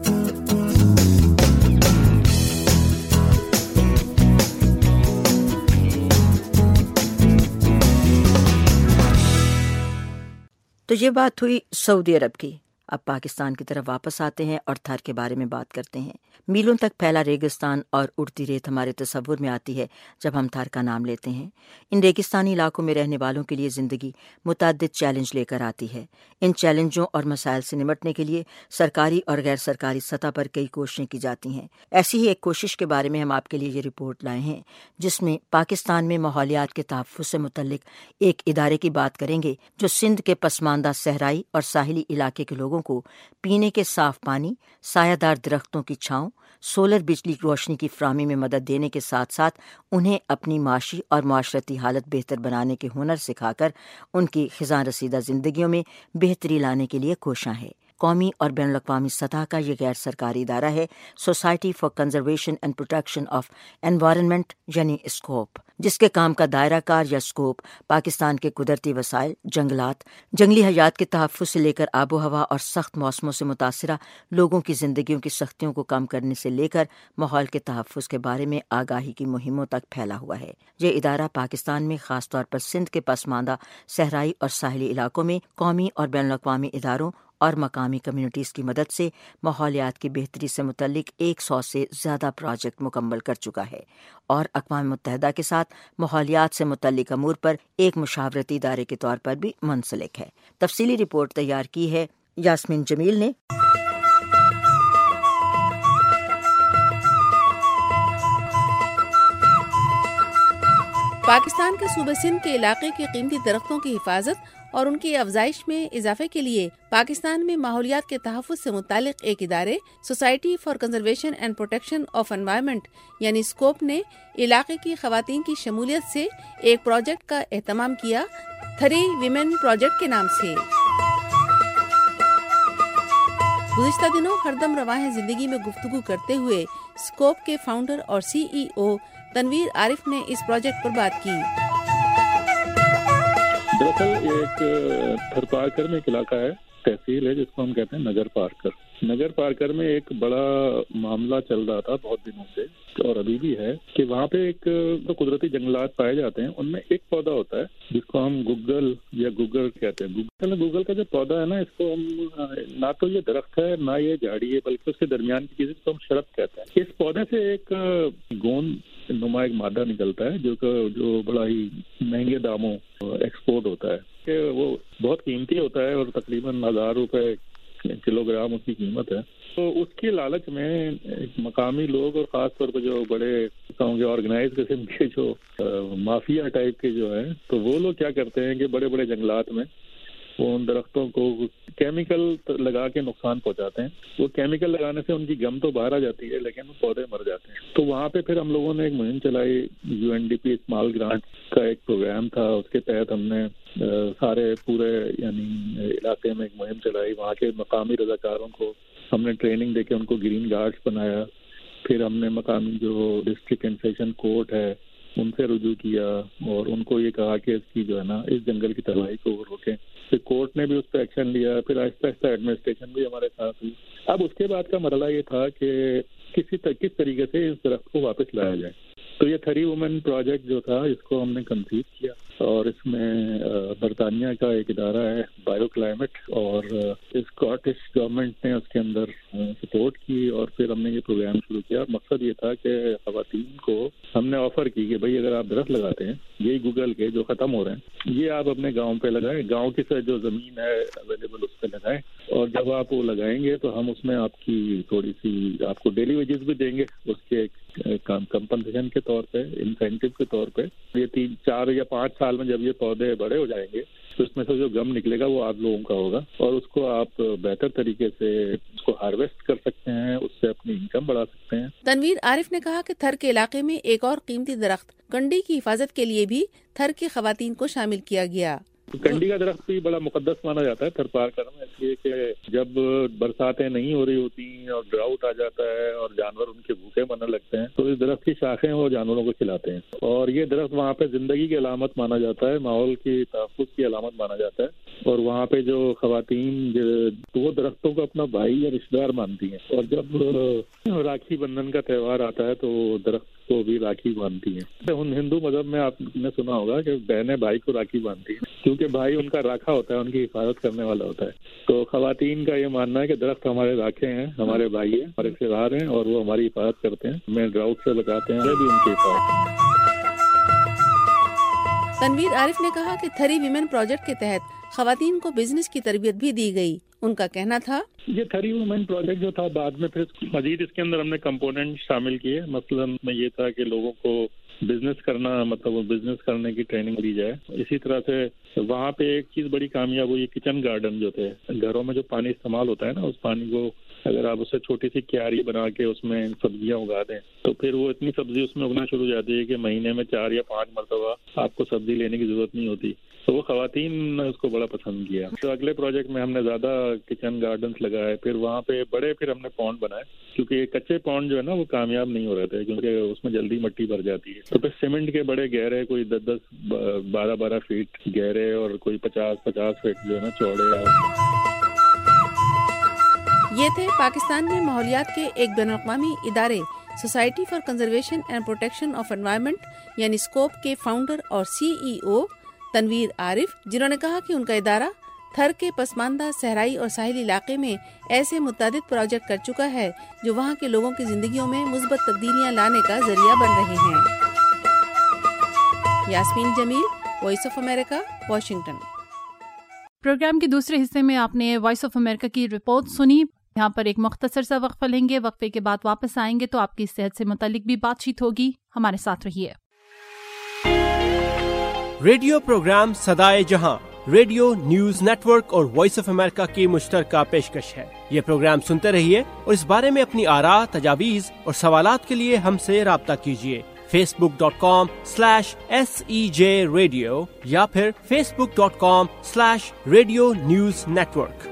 تو یہ بات ہوئی سعودی عرب کی۔ اب پاکستان کی طرف واپس آتے ہیں اور تھر کے بارے میں بات کرتے ہیں۔ میلوں تک پھیلا ریگستان اور اڑتی ریت ہمارے تصور میں آتی ہے جب ہم تھر کا نام لیتے ہیں۔ ان ریگستانی علاقوں میں رہنے والوں کے لیے زندگی متعدد چیلنج لے کر آتی ہے۔ ان چیلنجوں اور مسائل سے نمٹنے کے لیے سرکاری اور غیر سرکاری سطح پر کئی کوششیں کی جاتی ہیں۔ ایسی ہی ایک کوشش کے بارے میں ہم آپ کے لیے یہ رپورٹ لائے ہیں، جس میں پاکستان میں ماحولیات کے تحفظ سے متعلق ایک ادارے کی بات کریں گے جو سندھ کے پسماندہ صحرائی اور ساحلی علاقے کے لوگوں کو پینے کے صاف پانی، سایہ دار درختوں کی چھاؤں، سولر بجلی روشنی کی فراہمی میں مدد دینے کے ساتھ ساتھ انہیں اپنی معاشی اور معاشرتی حالت بہتر بنانے کے ہنر سکھا کر ان کی خزاں رسیدہ زندگیوں میں بہتری لانے کے لیے کوشاں ہے۔ قومی اور بین الاقوامی سطح کا یہ غیر سرکاری ادارہ ہے society for conservation and protection of environment یعنی اسکوپ، جس کے کام کا دائرہ کار یا اسکوپ پاکستان کے قدرتی وسائل، جنگلات، جنگلی حیات کے تحفظ سے لے کر آب و ہوا اور سخت موسموں سے متاثرہ لوگوں کی زندگیوں کی سختیوں کو کم کرنے سے لے کر ماحول کے تحفظ کے بارے میں آگاہی کی مہموں تک پھیلا ہوا ہے۔ یہ ادارہ پاکستان میں خاص طور پر سندھ کے پسماندہ صحرائی اور ساحلی علاقوں میں قومی اور بین الاقوامی اداروں اور مقامی کمیونٹیز کی مدد سے ماحولیات کی بہتری سے متعلق 100 سے زیادہ پروجیکٹ مکمل کر چکا ہے اور اقوام متحدہ کے ساتھ ماحولیات سے متعلق امور پر ایک مشاورتی ادارے کے طور پر بھی منسلک ہے۔ تفصیلی رپورٹ تیار کی ہے یاسمین جمیل نے۔ پاکستان کے صوبہ سندھ کے علاقے کے قیمتی درختوں کی حفاظت اور ان کی افزائش میں اضافے کے لیے پاکستان میں ماحولیات کے تحفظ سے متعلق ایک ادارے society for conservation and protection of environment یعنی اسکوپ نے علاقے کی خواتین کی شمولیت سے ایک پروجیکٹ کا اہتمام کیا، 3 ویمن پروجیکٹ کے نام سے۔ گزشتہ دنوں ہردم رواں زندگی میں گفتگو کرتے ہوئے اسکوپ کے فاؤنڈر اور CEO تنویر عارف نے اس پروجیکٹ پر بات کی۔ دراصل ایک تھر پارکر میں ایک علاقہ ہے، تحصیل ہے جس کو ہم کہتے ہیں نگر پارکر۔ نگر پارکر میں ایک بڑا معاملہ چل رہا تھا بہت دنوں سے اور ابھی بھی ہے کہ وہاں پہ ایک قدرتی جنگلات پائے جاتے ہیں، ان میں ایک پودا ہوتا ہے جس کو ہم گگل یا گوگر کہتے ہیں۔ گوگل کا جو پودا ہے نا، اس کو ہم نہ تو یہ درخت ہے نہ یہ جھاڑی ہے بلکہ اس کے درمیان کی چیز کو ہم شرط کہتے ہیں۔ اس پودے سے ایک گوند نما ایک مادہ نکلتا ہے جو بڑا ہی مہنگے داموں ایکسپورٹ ہوتا ہے کہ وہ بہت قیمتی ہوتا ہے اور تقریباً 1000 روپے کلو گرام اس کی قیمت ہے۔ تو اس کی لالچ میں مقامی لوگ اور خاص طور پر جو بڑے آرگنائز قسم کے جو مافیا ٹائپ کے جو ہیں، تو وہ لوگ کیا کرتے ہیں کہ بڑے بڑے جنگلات میں وہ ان درختوں کو کیمیکل لگا کے نقصان پہنچاتے ہیں۔ وہ کیمیکل لگانے سے ان کی گم تو باہر آ جاتی ہے لیکن وہ پودے مر جاتے ہیں۔ تو وہاں پہ پھر ہم لوگوں نے ایک مہم چلائی، UNDP اسمال گرانٹ کا ایک پروگرام تھا، اس کے تحت ہم نے سارے پورے یعنی علاقے میں ایک مہم چلائی۔ وہاں کے مقامی رضاکاروں کو ہم نے ٹریننگ دے کے ان کو گرین گارڈز بنایا۔ پھر ہم نے مقامی جو ڈسٹرکٹ اینڈ سیشن کورٹ ہے ان سے رجوع کیا اور ان کو یہ کہا کہ اس کی جو ہے نا اس جنگل کی تباہی کو روکیں۔ پھر کورٹ نے بھی اس پہ ایکشن لیا، پھر آہستہ آہستہ ایڈمنسٹریشن بھی ہمارے ساتھ ہوئی۔ اب اس کے بعد کا مرحلہ یہ تھا کہ کس طریقے سے اس درخت کو واپس لایا جائے۔ تو یہ 3 وومن پروجیکٹ جو تھا اس کو ہم نے کنسیو کیا اور اس میں برطانیہ کا ایک ادارہ ہے بایو کلائمیٹ اور اسکاٹش گورنمنٹ نے اس کے اندر سپورٹ کی اور پھر ہم نے یہ پروگرام شروع کیا۔ مقصد یہ تھا کہ خواتین کو ہم نے آفر کی کہ بھائی اگر آپ درخت لگاتے ہیں یہی گوگل کے جو ختم ہو رہے ہیں یہ آپ اپنے گاؤں پہ لگائیں، گاؤں کی جو زمین ہے اویلیبل اس پہ لگائیں اور جب آپ وہ لگائیں گے تو ہم اس میں آپ کی تھوڑی سی آپ کو ڈیلی ویجز بھی دیں گے اس کے کمپنسیشن کے طور پہ، انسینٹیو کے طور پہ۔ یہ 3، 4 یا 5 سال میں جب یہ پودے بڑے ہو جائیں گے تو اس میں سے جو گم نکلے گا وہ آپ لوگوں کا ہوگا اور اس کو آپ بہتر طریقے سے اس کو ہارویسٹ کر سکتے ہیں، اس سے اپنی انکم بڑھا سکتے ہیں۔ تنویر عارف نے کہا کہ تھر کے علاقے میں ایک اور قیمتی درخت کنڈی کی حفاظت کے لیے بھی تھر کی خواتین کو شامل کیا گیا۔ کنڈی کا درخت بھی بڑا مقدس مانا جاتا ہے تھرپارکر میں، اس لیے کہ جب برساتیں نہیں ہو رہی ہوتی اور ڈراؤٹ آ جاتا ہے اور جانور ان کے بھوکے مرنے لگتے ہیں تو اس درخت کی شاخیں وہ جانوروں کو کھلاتے ہیں، اور یہ درخت وہاں پہ زندگی کی علامت مانا جاتا ہے، ماحول کی تحفظ کی علامت مانا جاتا ہے، اور وہاں پہ جو خواتین وہ درختوں کو اپنا بھائی یا رشتہ دار مانتی ہیں، اور جب راکھی بندھن کا تہوار آتا ہے تو درخت کو بھی راکھی باندھتی ہیں۔ ہندو مذہب میں آپ نے سنا ہوگا کہ بہنیں بھائی کو راکھی باندھتی ہیں کیونکہ بھائی ان کا راکھا ہوتا ہے، ان کی حفاظت کرنے والا ہوتا ہے۔ تو خواتین کا یہ ماننا ہے کہ درخت ہمارے راکھے ہیں، ہمارے بھائی ہیں، ہمارے سردار ہیں، اور وہ ہماری حفاظت کرتے ہیں، ہمیں ڈراؤٹ سے بچاتے ہیں، بھی ان کی حفاظت۔ تنویر عارف نے کہا کہ تھری ویمن پروجیکٹ کے تحت خواتین کو بزنس کی تربیت بھی دی گئی۔ ان کا کہنا تھا یہ تھری وومن پروجیکٹ جو تھا بعد میں پھر مزید اس کے اندر ہم نے کمپوننٹ شامل کیے، مثلاً میں یہ تھا کہ لوگوں کو بزنس کرنا، مطلب وہ بزنس کرنے کی ٹریننگ دی جائے۔ اسی طرح سے وہاں پہ ایک چیز بڑی کامیاب ہوئی، کچن گارڈن جو تھے، گھروں میں جو پانی استعمال ہوتا ہے نا، اس پانی کو اگر آپ اسے چھوٹی سی کیاری بنا کے اس میں سبزیاں اگا دیں تو پھر وہ اتنی سبزی اس میں اگنا شروع ہو جاتی ہے کہ مہینے میں 4 یا 5 مرتبہ آپ کو سبزی لینے کی ضرورت نہیں ہوتی۔ تو وہ خواتین نے اس کو بڑا پسند کیا۔ تو اگلے پروجیکٹ میں ہم نے زیادہ کچن گارڈنز لگائے، پھر وہاں پہ بڑے پھر ہم نے پونڈ بنائے، کیونکہ یہ کچے پونڈ جو ہے نا وہ کامیاب نہیں ہو رہے تھے کیونکہ اس میں جلدی مٹی بھر جاتی ہے۔ تو پھر سیمنٹ کے بڑے گہرے، کوئی 10 12 فیٹ گہرے اور کوئی 50 فیٹ جو ہے نا چوڑے۔ یہ تھے پاکستان میں ماحولیات کے ایک بین الاقوامی ادارے society for conservation and protection of environment یعنی اسکوپ کے فاؤنڈر اور CEO تنویر عارف، جنہوں نے کہا کہ ان کا ادارہ تھر کے پسماندہ صحرائی اور ساحلی علاقے میں ایسے متعدد پروجیکٹ کر چکا ہے جو وہاں کے لوگوں کی زندگیوں میں مثبت تبدیلیاں لانے کا ذریعہ بن رہے ہیں۔ Yasmin Jamil, voice of America, Washington. Program کے دوسرے حصے میں آپ نے وائس آف امریکہ کی رپورٹ سنی۔ یہاں پر ایک مختصر سا وقفہ لیں گے، وقفے کے بعد واپس آئیں گے تو آپ کی صحت سے متعلق بھی بات چیت ہوگی۔ ہمارے ساتھ رہیے۔ ریڈیو پروگرام صدائے جہاں ریڈیو نیوز نیٹ ورک اور وائس آف امریکہ کی مشترکہ پیشکش ہے۔ یہ پروگرام سنتے رہیے اور اس بارے میں اپنی آراء، تجاویز اور سوالات کے لیے ہم سے رابطہ کیجیے۔ facebook.com/SEJ Radio یا پھر facebook.com/Radio News Network۔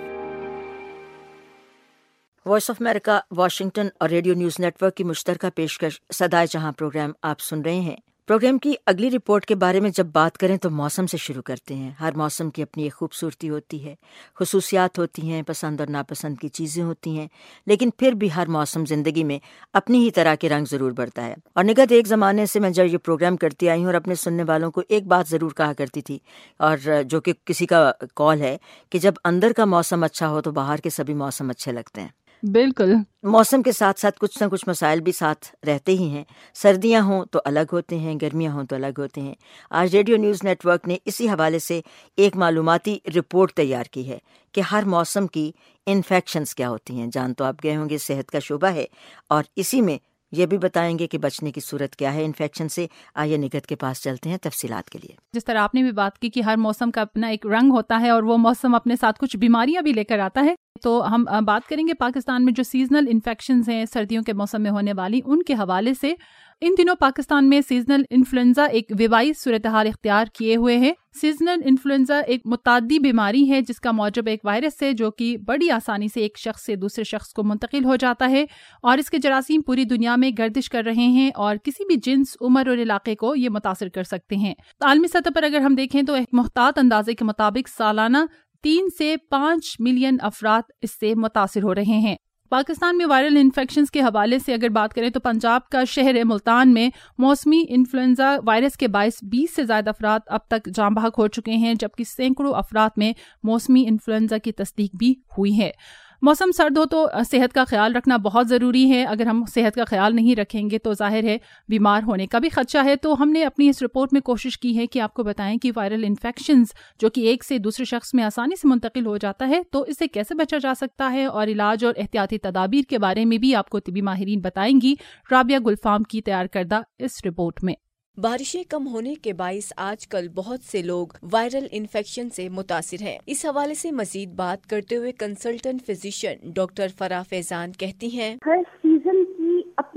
Voice of America Washington اور ریڈیو نیوز نیٹ ورک کی مشترکہ پیشکش صدائے جہاں پروگرام آپ سن رہے ہیں۔ پروگرام کی اگلی رپورٹ کے بارے میں جب بات کریں تو موسم سے شروع کرتے ہیں۔ ہر موسم کی اپنی ایک خوبصورتی ہوتی ہے، خصوصیات ہوتی ہیں، پسند اور ناپسند کی چیزیں ہوتی ہیں، لیکن پھر بھی ہر موسم زندگی میں اپنی ہی طرح کے رنگ ضرور بھرتا ہے۔ اور نگہت ایک زمانے سے میں جب یہ پروگرام کرتی آئی ہوں اور اپنے سننے والوں کو ایک بات ضرور کہا کرتی تھی، اور جو کہ کسی کا کال ہے کہ جب اندر کا موسم اچھا ہو تو باہر کے سبھی موسم اچھے لگتے ہیں۔ بالکل، موسم کے ساتھ ساتھ کچھ نہ کچھ مسائل بھی ساتھ رہتے ہی ہیں۔ سردیاں ہوں تو الگ ہوتے ہیں، گرمیاں ہوں تو الگ ہوتے ہیں۔ آج ریڈیو نیوز نیٹ ورک نے اسی حوالے سے ایک معلوماتی رپورٹ تیار کی ہے کہ ہر موسم کی انفیکشنز کیا ہوتی ہیں۔ جان تو آپ گئے ہوں گے صحت کا شعبہ ہے، اور اسی میں یہ بھی بتائیں گے کہ بچنے کی صورت کیا ہے انفیکشن سے۔ آئیے نگہت کے پاس چلتے ہیں تفصیلات کے لیے۔ جس طرح آپ نے بھی بات کی کہ ہر موسم کا اپنا ایک رنگ ہوتا ہے اور وہ موسم اپنے ساتھ کچھ بیماریاں بھی لے کر آتا ہے، تو ہم بات کریں گے پاکستان میں جو سیزنل انفیکشنز ہیں سردیوں کے موسم میں ہونے والی، ان کے حوالے سے۔ ان دنوں پاکستان میں سیزنل انفلوئنزا ایک وبائی صورتحال اختیار کیے ہوئے ہے۔ سیزنل انفلوئنزا ایک متعدی بیماری ہے جس کا موجب ایک وائرس ہے جو کہ بڑی آسانی سے ایک شخص سے دوسرے شخص کو منتقل ہو جاتا ہے، اور اس کے جراثیم پوری دنیا میں گردش کر رہے ہیں اور کسی بھی جنس، عمر اور علاقے کو یہ متاثر کر سکتے ہیں۔ عالمی سطح پر اگر ہم دیکھیں تو ایک محتاط اندازے کے مطابق سالانہ 3 سے 5 ملین افراد اس سے متاثر ہو رہے ہیں۔ پاکستان میں وائرل انفیکشنز کے حوالے سے اگر بات کریں تو پنجاب کا شہر ملتان میں موسمی انفلوئنزا وائرس کے باعث 20 سے زائد افراد اب تک جاں بحق ہو چکے ہیں، جبکہ سینکڑوں افراد میں موسمی انفلوئنزا کی تصدیق بھی ہوئی ہے۔ موسم سرد ہو تو صحت کا خیال رکھنا بہت ضروری ہے۔ اگر ہم صحت کا خیال نہیں رکھیں گے تو ظاہر ہے بیمار ہونے کا بھی خدشہ ہے۔ تو ہم نے اپنی اس رپورٹ میں کوشش کی ہے کہ آپ کو بتائیں کہ وائرل انفیکشنز جو کہ ایک سے دوسرے شخص میں آسانی سے منتقل ہو جاتا ہے تو اس سے کیسے بچا جا سکتا ہے، اور علاج اور احتیاطی تدابیر کے بارے میں بھی آپ کو طبی ماہرین بتائیں گی رابعہ گلفام کی تیار کردہ اس رپورٹ میں۔ بارشیں کم ہونے کے باعث آج کل بہت سے لوگ وائرل انفیکشن سے متاثر ہیں۔ اس حوالے سے مزید بات کرتے ہوئے کنسلٹنٹ فزیشین ڈاکٹر فرا فیضان کہتی ہیں، ہر سیزن کی اپنی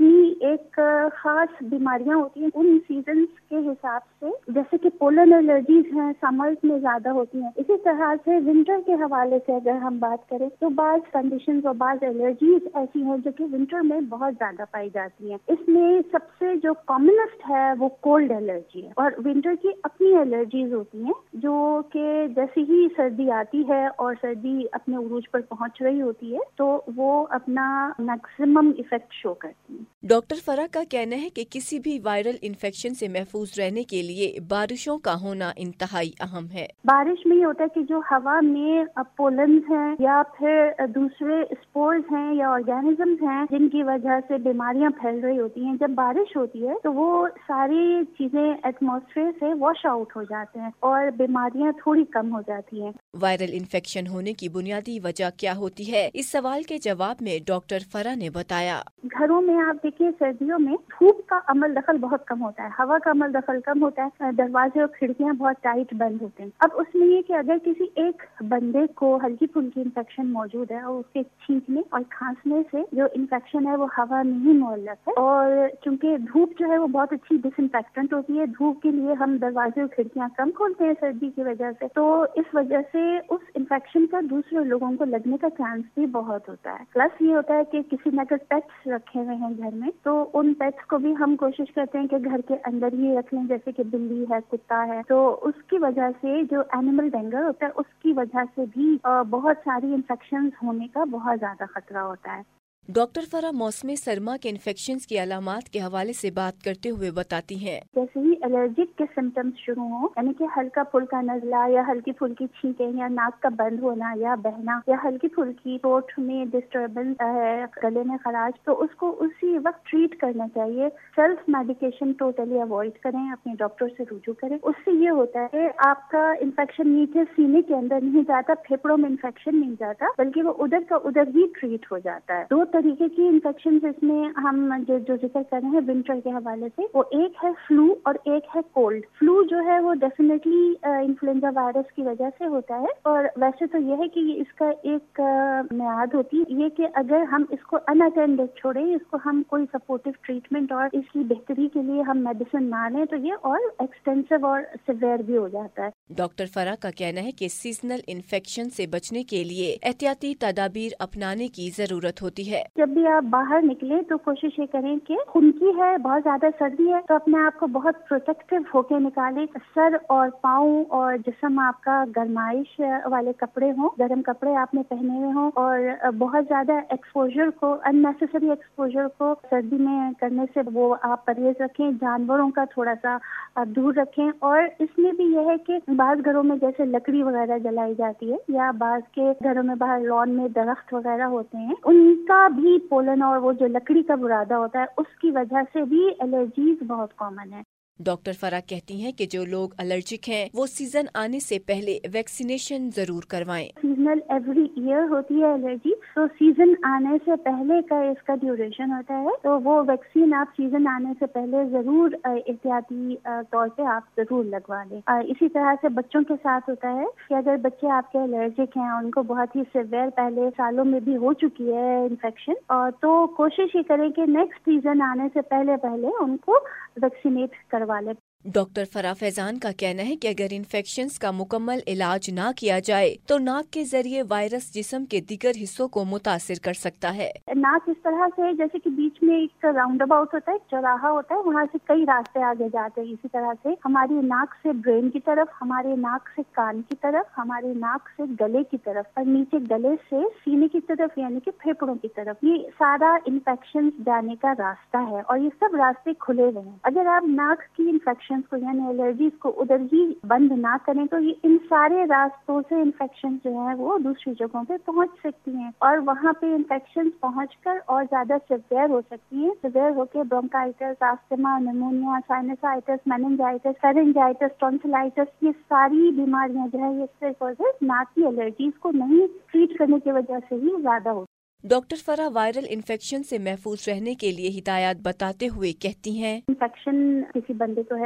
ایک خاص بیماریاں ہوتی ہیں ان سیزنز کے حساب سے، جیسے کہ پولن الرجیز ہیں سمرز میں زیادہ ہوتی ہیں. اسی طرح سے ونٹر کے حوالے سے اگر ہم بات کریں تو بعض کنڈیشنز اور بعض الرجیز ایسی ہیں جو کہ ونٹر میں بہت زیادہ پائی جاتی ہیں. اس میں سب سے جو کامنسٹ ہے وہ کولڈ الرجی ہے، اور ونٹر کی اپنی الرجیز ہوتی ہیں جو کہ جیسے ہی سردی آتی ہے اور سردی اپنے عروج پر پہنچ رہی ہوتی ہے تو وہ اپنا میکسیمم ایفیکٹ شو کرتی ہیں. ڈاکٹر فرح کا کہنا ہے کہ کسی بھی وائرل انفیکشن سے محفوظ رہنے کے لیے بارشوں کا ہونا انتہائی اہم ہے. بارش میں یہ ہوتا ہے کہ جو ہوا میں پولنز ہیں یا پھر دوسرے اسپورز ہیں یا آرگینزمز ہیں جن کی وجہ سے بیماریاں پھیل رہی ہوتی ہیں، جب بارش ہوتی ہے تو وہ ساری چیزیں ایٹماسفیئر سے واش آؤٹ ہو جاتے ہیں اور بیماریاں تھوڑی کم ہو جاتی ہیں. وائرل انفیکشن ہونے کی بنیادی وجہ کیا ہوتی ہے؟ اس سوال کے جواب میں ڈاکٹر فرح نے بتایا، گھروں میں آپ دیکھیے سردیوں میں دھوپ کا عمل دخل بہت کم ہوتا ہے، ہوا کا عمل دخل کم ہوتا ہے، دروازے اور کھڑکیاں بہت ٹائٹ بند ہوتے ہیں. اب اس میں یہ کہ اگر کسی ایک بندے کو ہلکی پھلکی انفیکشن موجود ہے اور اس کے چھینکنے اور کھانسنے سے جو انفیکشن ہے وہ ہوا میں ہی معلق ہے، اور چونکہ دھوپ جو ہے وہ بہت اچھی ڈس انفیکٹنٹ ہوتی ہے، دھوپ کے لیے ہم دروازے اور کھڑکیاں کم کھولتے ہیں سردی کی وجہ سے، تو اس وجہ سے اس انفیکشن کا دوسرے لوگوں کو لگنے کا چانس بھی بہت ہوتا ہے. پلس یہ ہوتا ہے کہ کسی نے اگر پیٹس رکھے ہوئے ہیں گھر میں تو ان پیٹس کو بھی ہم کوشش کرتے ہیں کہ گھر کے اندر ہی رکھ لیں، جیسے کہ بلی ہے، کتا ہے، تو اس کی وجہ سے جو اینیمل ڈینگو ہوتا ہے اس کی وجہ سے بھی بہت ساری انفیکشنز ہونے کا بہت زیادہ خطرہ ہوتا ہے. ڈاکٹر فرح موسم سرما کے انفیکشنز کی علامات کے حوالے سے بات کرتے ہوئے بتاتی ہیں، جیسے ہی الرجک کے سمٹمز شروع ہوں، یعنی کہ ہلکا پھلکا نزلہ یا ہلکی پھلکی چھینکیں یا ناک کا بند ہونا یا بہنا یا ہلکی پھلکی تھروٹ میں ڈسٹربنس ہے، گلے میں خراش، تو اس کو اسی وقت ٹریٹ کرنا چاہیے. سیلف میڈیکیشن ٹوٹلی اوائڈ کریں، اپنے ڈاکٹر سے رجوع کریں. اس سے یہ ہوتا ہے کہ آپ کا انفیکشن نیچے سینے کے اندر نہیں جاتا، پھیپڑوں میں انفیکشن نہیں جاتا، بلکہ وہ ادھر کا ادھر ہی ٹریٹ ہو جاتا ہے. دو طریقے کی انفیکشن اس میں ہم جو ذکر کر رہے ہیں ونٹر کے حوالے سے، وہ ایک ہے فلو اور ایک ہے کولڈ. فلو جو ہے وہ ڈیفینیٹلی انفلوئنزا وائرس کی وجہ سے ہوتا ہے، اور ویسے تو یہ ہے کہ اس کا ایک میعاد ہوتی ہے، یہ کہ اگر ہم اس کو ان اٹینڈڈ چھوڑیں، اس کو ہم کوئی سپورٹو ٹریٹمنٹ اور اس کی بہتری کے لیے ہم میڈیسن نہ لیں تو یہ اور ایکسٹینسو اور سیویئر بھی ہو جاتا ہے. ڈاکٹر فرح کا کہنا ہے کہ سیزنل انفیکشن سے بچنے کے لیے احتیاطی تدابیر اپنانے کی ضرورت ہوتی ہے. جب بھی آپ باہر نکلیں تو کوشش یہ کریں کہ خنکی ہے، بہت زیادہ سردی ہے تو اپنے آپ کو بہت پروٹیکٹیو ہو کے نکالیں. سر اور پاؤں اور جسم آپ کا گرمائش والے کپڑے ہوں، گرم کپڑے آپ نے پہنے ہوئے ہوں، اور بہت زیادہ ایکسپوجر کو، ان نیسیسری ایکسپوجر کو سردی میں کرنے سے وہ آپ پرہیز رکھیں. جانوروں کا تھوڑا سا دور رکھیں. اور اس میں بھی یہ ہے کہ بعض گھروں میں جیسے لکڑی وغیرہ جلائی جاتی ہے یا بعض کے گھروں میں باہر لان میں درخت وغیرہ ہوتے ہیں، ان کا بھی پولن اور وہ جو لکڑی کا برادہ ہوتا ہے اس کی وجہ سے بھی الرجیز بہت کامن ہے. ڈاکٹر فرح کہتی ہیں کہ جو لوگ الرجک ہیں وہ سیزن آنے سے پہلے ویکسینیشن ضرور کروائیں. سیزنل ایوری ایئر ہوتی ہے الرجی، تو سیزن آنے سے پہلے کا اس کا ڈیوریشن ہوتا ہے، تو وہ ویکسین آپ سیزن آنے سے پہلے ضرور احتیاطی طور پہ آپ ضرور لگوا لیں. اسی طرح سے بچوں کے ساتھ ہوتا ہے کہ اگر بچے آپ کے الرجک ہیں، ان کو بہت ہی سیویئر پہلے سالوں میں بھی ہو چکی ہے انفیکشن، تو کوشش یہ کریں کہ نیکسٹ سیزن آنے سے پہلے ان کو ویکسینیٹ کروا لیں. ڈاکٹر فرح فیضان کا کہنا ہے کہ اگر انفیکشنز کا مکمل علاج نہ کیا جائے تو ناک کے ذریعے وائرس جسم کے دیگر حصوں کو متاثر کر سکتا ہے. ناک اس طرح سے جیسے کہ بیچ میں ایک راؤنڈ اباؤٹ ہوتا ہے، چوراہا ہوتا ہے، وہاں سے کئی راستے آگے جاتے ہیں. اسی طرح سے ہماری ناک سے برین کی طرف، ہمارے ناک سے کان کی طرف، ہمارے ناک سے گلے کی طرف، اور نیچے گلے سے سینے کی طرف یعنی کہ پھیپڑوں کی طرف، یہ سارا انفیکشن جانے کا راستہ ہے اور یہ سب راستے کھلے ہوئے ہیں. اگر آپ ناک کی انفیکشن کو یعنی الرجیز کو ادھر ہی بند نہ کریں تو یہ ان سارے راستوں سے انفیکشن جو ہے وہ دوسری جگہوں پہ پہنچ سکتی ہیں اور وہاں پہ انفیکشن پہنچ کر اور زیادہ سیویئر ہو سکتی ہیں. سیویئر ہو کے bronchitis, asthma, pneumonia, sinusitis, meningitis, pharyngitis, tonsillitis, یہ ساری بیماریاں جو ہے یہ صرف اور صرف ناک کی الرجیز کو نہیں ٹریٹ کرنے کی وجہ سے ہی زیادہ ہوتی. ڈاکٹر فرح وائرل انفیکشن سے محفوظ رہنے کے لیے ہدایات بتاتے ہوئے کہتی ہیں، انفیکشن کسی بندے کو ہے تو آپ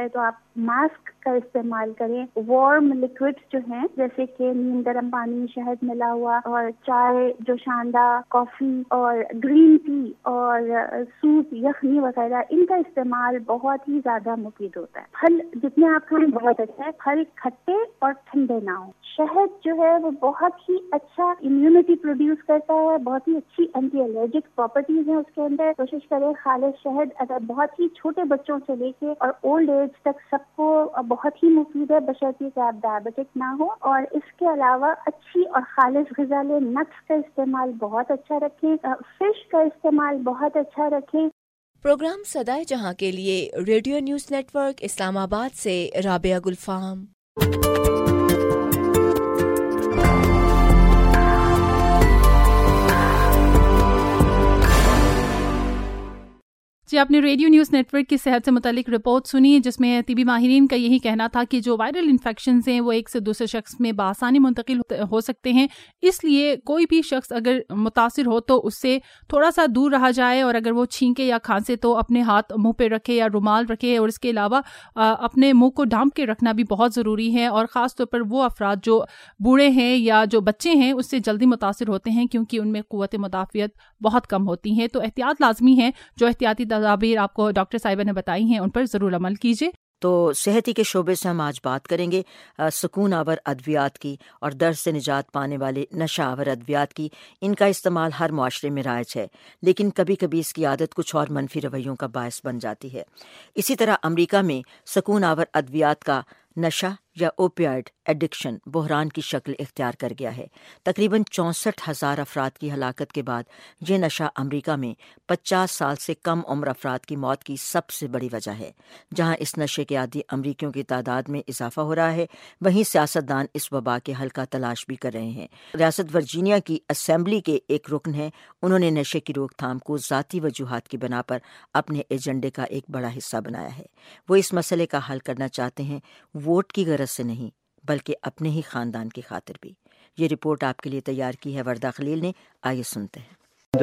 ماسک کا استعمال کریں. وارم لیکوڈس جو ہیں جیسے کہ نیم گرم پانی, شہد ملا ہوا, اور چائے, جوشاندہ, کافی اور گرین ٹی اور سوپ, یخنی وغیرہ, ان کا استعمال بہت ہی زیادہ مفید ہوتا ہے. پھل جتنے آپ کھائیں بہت اچھا ہے. پھل کھٹے اور ٹھنڈے نہ ہوں. شہد جو ہے وہ بہت ہی اچھا امیونٹی پروڈیوس کرتا ہے, بہت ہی اچھی اینٹی الرجک پراپرٹیز ہیں اس کے اندر. کوشش کریں خالص شہد, اگر بہت ہی چھوٹے بچوں سے لے کے اور اولڈ ایج تک سب کو بہت ہی مفید ہے, بشرطیکہ کہ آپ ڈائبٹک نہ ہو. اور اس کے علاوہ اچھی اور خالص غذا لیں. نٹس کا استعمال بہت اچھا رکھیں, فش کا استعمال بہت اچھا رکھیں. پروگرام صدائے جہاں کے لیے radio news network Islamabad سے رابعہ گلفام. جی آپ نے ریڈیو نیوز نیٹ ورک کی صحت سے متعلق رپورٹ سنی جس میں طبی ماہرین کا یہی کہنا تھا کہ جو وائرل انفیکشنز ہیں وہ ایک سے دوسرے شخص میں بآسانی منتقل ہو سکتے ہیں. اس لیے کوئی بھی شخص اگر متاثر ہو تو اس سے تھوڑا سا دور رہا جائے, اور اگر وہ چھینکے یا کھانسے تو اپنے ہاتھ منہ پہ رکھے یا رومال رکھے, اور اس کے علاوہ اپنے منہ کو ڈھانپ کے رکھنا بھی بہت ضروری ہے. اور خاص طور پر وہ افراد جو بوڑھے ہیں یا جو بچے ہیں اس سے جلدی متاثر ہوتے ہیں کیونکہ ان میں قوت مدافعت بہت کم ہوتی ہے. تو احتیاط لازمی ہے. جو احتیاطی تدابیر آپ کو ڈاکٹر صاحبہ نے بتائی ہیں ان پر ضرور عمل کیجیے. تو صحتی کے شعبے سے ہم آج بات کریں گے سکون آور ادویات کی اور درد سے نجات پانے والے نشہ آور ادویات کی. ان کا استعمال ہر معاشرے میں رائج ہے, لیکن کبھی کبھی اس کی عادت کچھ اور منفی رویوں کا باعث بن جاتی ہے. اسی طرح امریکہ میں سکون آور ادویات کا نشہ یا اوپیائڈ ایڈکشن بحران کی شکل اختیار کر گیا ہے. تقریباً 64,000 افراد کی ہلاکت کے بعد یہ نشہ امریکہ میں 50 سال سے کم عمر افراد کی موت کی سب سے بڑی وجہ ہے. جہاں اس نشے کے عادی امریکیوں کی تعداد میں اضافہ ہو رہا ہے, وہیں سیاستدان اس وبا کے حل کا تلاش بھی کر رہے ہیں. ریاست ورجینیا کی اسمبلی کے ایک رکن ہیں, انہوں نے نشے کی روک تھام کو ذاتی وجوہات کی بنا پر اپنے ایجنڈے کا ایک بڑا حصہ بنایا ہے. وہ اس مسئلے کا حل کرنا چاہتے ہیں, ووٹ کی غرض سے نہیں بلکہ اپنے ہی خاندان کی خاطر بھی. یہ رپورٹ آپ کے لیے تیار کی ہے وردہ خلیل نے, آئیے سنتے ہیں.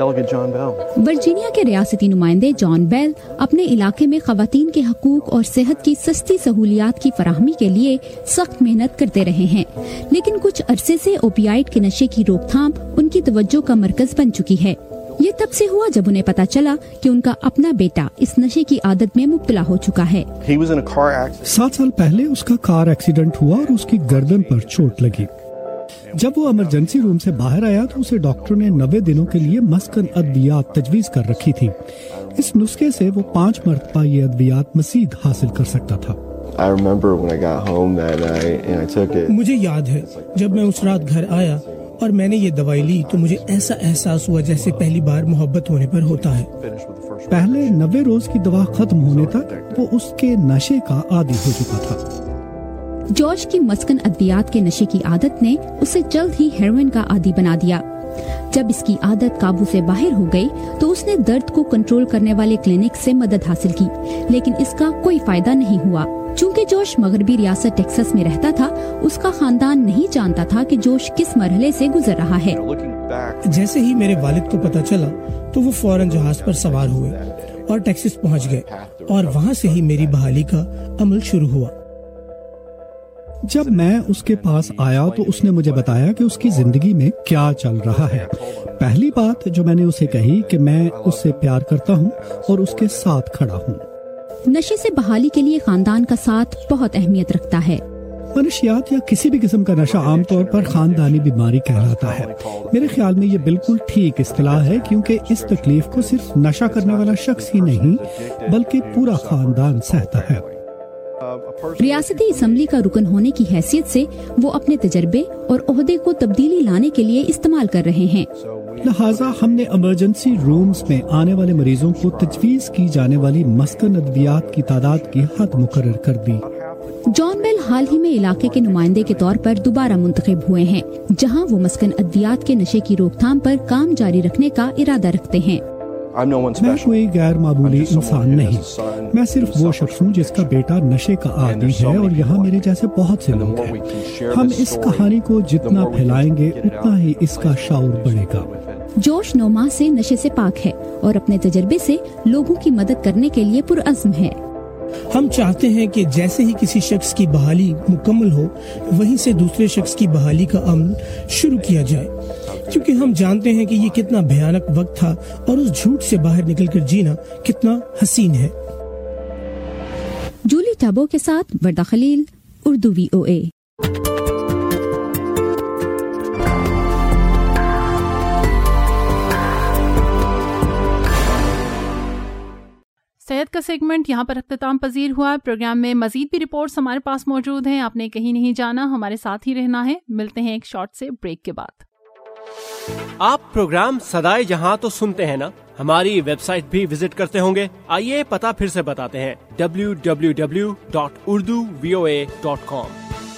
ورجینیا کے ریاستی نمائندے جان بیل اپنے علاقے میں خواتین کے حقوق اور صحت کی سستی سہولیات کی فراہمی کے لیے سخت محنت کرتے رہے ہیں, لیکن کچھ عرصے سے اوپیائڈ کے نشے کی روک تھام ان کی توجہ کا مرکز بن چکی ہے. یہ تب سے ہوا جب انہیں پتا چلا کہ ان کا اپنا بیٹا اس نشے کی عادت میں مبتلا ہو چکا ہے. 7 سال پہلے اس کا کار ایکسیڈنٹ ہوا اور اس کی گردن پر چوٹ لگی. جب وہ ایمرجنسی روم سے باہر آیا تو اسے ڈاکٹر نے 90 دنوں کے لیے مسکن ادویات تجویز کر رکھی تھی. اس نسخے سے وہ 5 مرتبہ یہ ادویات مزید حاصل کر سکتا تھا. مجھے یاد ہے جب میں اس رات گھر آیا اور میں نے یہ دوائی لی تو مجھے ایسا احساس ہوا جیسے پہلی بار محبت ہونے پر ہوتا ہے. پہلے 90 روز کی دوا ختم ہونے تک وہ اس کے نشے کا عادی ہو چکا تھا. جارج کی مسکن ادویات کے نشے کی عادت نے اسے جلد ہی ہیروئن کا عادی بنا دیا. جب اس کی عادت قابو سے باہر ہو گئی تو اس نے درد کو کنٹرول کرنے والے کلینک سے مدد حاصل کی, لیکن اس کا کوئی فائدہ نہیں ہوا. چونکہ جوش مغربی ریاست ٹیکساس میں رہتا تھا, اس کا خاندان نہیں جانتا تھا کہ جوش کس مرحلے سے گزر رہا ہے. جیسے ہی میرے والد کو پتا چلا تو وہ فوراً جہاز پر سوار ہوئے اور ٹیکساس پہنچ گئے, اور وہاں سے ہی میری بحالی کا عمل شروع ہوا. جب میں اس کے پاس آیا تو اس نے مجھے بتایا کہ اس کی زندگی میں کیا چل رہا ہے. پہلی بات جو میں نے اسے کہی کہ میں اس سے پیار کرتا ہوں اور اس کے ساتھ کھڑا ہوں. نشے سے بحالی کے لیے خاندان کا ساتھ بہت اہمیت رکھتا ہے. منشیات یا کسی بھی قسم کا نشہ عام طور پر خاندانی بیماری کہلاتا ہے. میرے خیال میں یہ بالکل ٹھیک اصطلاح ہے, کیونکہ اس تکلیف کو صرف نشہ کرنے والا شخص ہی نہیں بلکہ پورا خاندان سہتا ہے. ریاستی اسمبلی کا رکن ہونے کی حیثیت سے وہ اپنے تجربے اور عہدے کو تبدیلی لانے کے لیے استعمال کر رہے ہیں. لہٰذا ہم نے ایمرجنسی رومز میں آنے والے مریضوں کو تجویز کی جانے والی مسکن ادویات کی تعداد کی حد مقرر کر دی. جان بیل حال ہی میں علاقے کے نمائندے کے طور پر دوبارہ منتخب ہوئے ہیں, جہاں وہ مسکن ادویات کے نشے کی روک تھام پر کام جاری رکھنے کا ارادہ رکھتے ہیں. میں کوئی غیر معمولی انسان نہیں, میں صرف وہ شخص ہوں جس کا بیٹا نشے کا عادی ہے, اور یہاں میرے جیسے بہت سے لوگ ہیں. ہم اس کہانی کو جتنا پھیلائیں گے اتنا ہی اس کا شعور بڑھے گا. جوش 9 ماہ سے نشے سے پاک ہے اور اپنے تجربے سے لوگوں کی مدد کرنے کے لیے پرعزم ہے. ہم چاہتے ہیں کہ جیسے ہی کسی شخص کی بحالی مکمل ہو وہیں سے دوسرے شخص کی بحالی کا عمل شروع کیا جائے، کیونکہ ہم جانتے ہیں کہ یہ کتنا بھیانک وقت تھا اور اس جھوٹ سے باہر نکل کر جینا کتنا حسین ہے۔ جولی ٹابو کے ساتھ وردہ خلیل، اردو VOA۔ صحت کا سیگمنٹ یہاں پر اختتام پذیر ہوا۔ پروگرام میں مزید بھی رپورٹس ہمارے پاس موجود ہیں، آپ نے کہیں نہیں جانا، ہمارے ساتھ ہی رہنا ہے۔ ملتے ہیں ایک شارٹ سے بریک کے بعد۔ آپ پروگرام صدائے جہاں تو سنتے ہیں نا، ہماری ویب سائٹ بھی وزٹ کرتے ہوں گے، آئیے پتہ پھر سے بتاتے ہیں www.urduvoa.com۔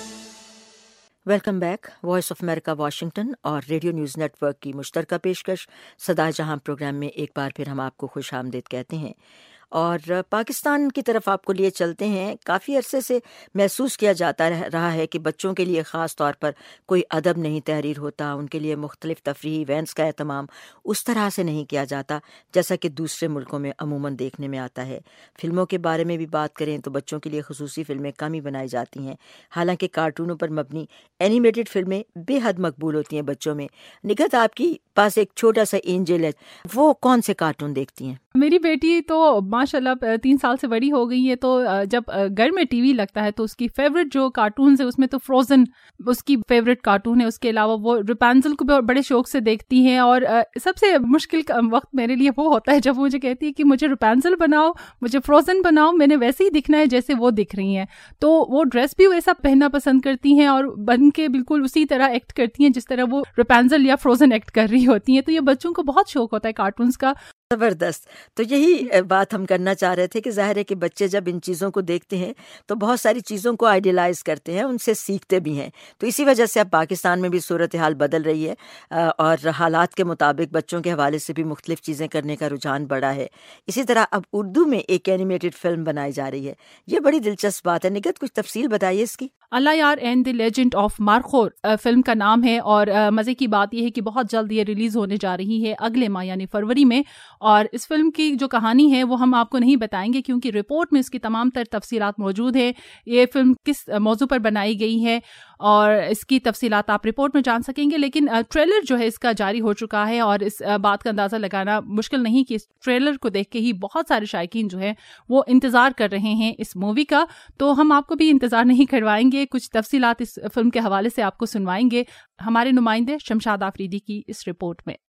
Welcome back. Voice of America Washington اور ریڈیو نیوز نیٹ ورک کی مشترکہ پیشکش صدائے جہاں پروگرام میں ایک بار پھر ہم آپ کو خوش آمدید کہتے ہیں اور پاکستان کی طرف آپ کو لیے چلتے ہیں۔ کافی عرصے سے محسوس کیا جاتا رہا ہے کہ بچوں کے لیے خاص طور پر کوئی ادب نہیں تحریر ہوتا، ان کے لیے مختلف تفریحی ایونٹس کا اہتمام اس طرح سے نہیں کیا جاتا جیسا کہ دوسرے ملکوں میں عموماً دیکھنے میں آتا ہے۔ فلموں کے بارے میں بھی بات کریں تو بچوں کے لیے خصوصی فلمیں کم ہی بنائی جاتی ہیں، حالانکہ کارٹونوں پر مبنی اینیمیٹڈ فلمیں بے حد مقبول ہوتی ہیں بچوں میں۔ نگہت، آپ کی پاس ایک چھوٹا سا اینجل ہے، وہ کون سے کارٹون دیکھتی ہیں؟ میری بیٹی تو ماشاءاللہ 3 سال سے بڑی ہو گئی ہے، تو جب گھر میں ٹی وی لگتا ہے تو اس کی فیوریٹ جو کارٹونز ہے اس میں تو فروزن اس کی فیوریٹ کارٹون ہے۔ اس کے علاوہ وہ ریپینزل کو بڑے شوق سے دیکھتی ہیں، اور سب سے مشکل وقت میرے لیے وہ ہوتا ہے جب مجھے کہتی ہے کہ مجھے ریپینزل بناؤ، مجھے فروزن بناؤ، میں نے ویسے ہی دکھنا ہے جیسے وہ دکھ رہی ہیں۔ تو وہ ڈریس بھی ویسا پہننا پسند کرتی ہیں اور بن کے بالکل اسی طرح ایکٹ کرتی ہیں جس طرح وہ ریپینزل یا فروزن ایکٹ کر رہی ہوتی ہیں۔ تو یہ بچوں کو بہت شوق ہوتا ہے کارٹونز کا۔ زبردست۔ تو یہی بات ہم کرنا چاہ رہے تھے کہ ظاہر ہے کہ بچے جب ان چیزوں کو دیکھتے ہیں تو بہت ساری چیزوں کو آئیڈیلائز کرتے ہیں، ان سے سیکھتے بھی ہیں۔ تو اسی وجہ سے اب پاکستان میں بھی صورتحال بدل رہی ہے اور حالات کے مطابق بچوں کے حوالے سے بھی مختلف چیزیں کرنے کا رجحان بڑھا ہے۔ اسی طرح اب اردو میں ایک اینیمیٹڈ فلم بنائی جا رہی ہے، یہ بڑی دلچسپ بات ہے۔ نگہت، کچھ تفصیل بتائیے اس کی۔ Allahyar and the legend of Markhor film کا نام ہے، اور مزے کی بات یہ ہے کہ بہت جلد یہ ریلیز ہونے جا رہی ہے اگلے ماہ یعنی فروری میں۔ اور اس فلم کی جو کہانی ہے وہ ہم آپ کو نہیں بتائیں گے کیونکہ رپورٹ میں اس کی تمام تر تفصیلات موجود ہے۔ یہ فلم کس موضوع پر بنائی گئی ہے اور اس کی تفصیلات آپ رپورٹ میں جان سکیں گے، لیکن ٹریلر جو ہے اس کا جاری ہو چکا ہے، اور اس بات کا اندازہ لگانا مشکل نہیں کہ اس ٹریلر کو دیکھ کے ہی بہت سارے شائقین جو ہے وہ انتظار کر رہے ہیں اس مووی کا۔ تو ہم آپ کو بھی انتظار نہیں کروائیں گے، کچھ تفصیلات اس فلم کے حوالے سے آپ کو سنوائیں گے ہمارے نمائندے شمشاد آفریدی کی اس رپورٹ میں۔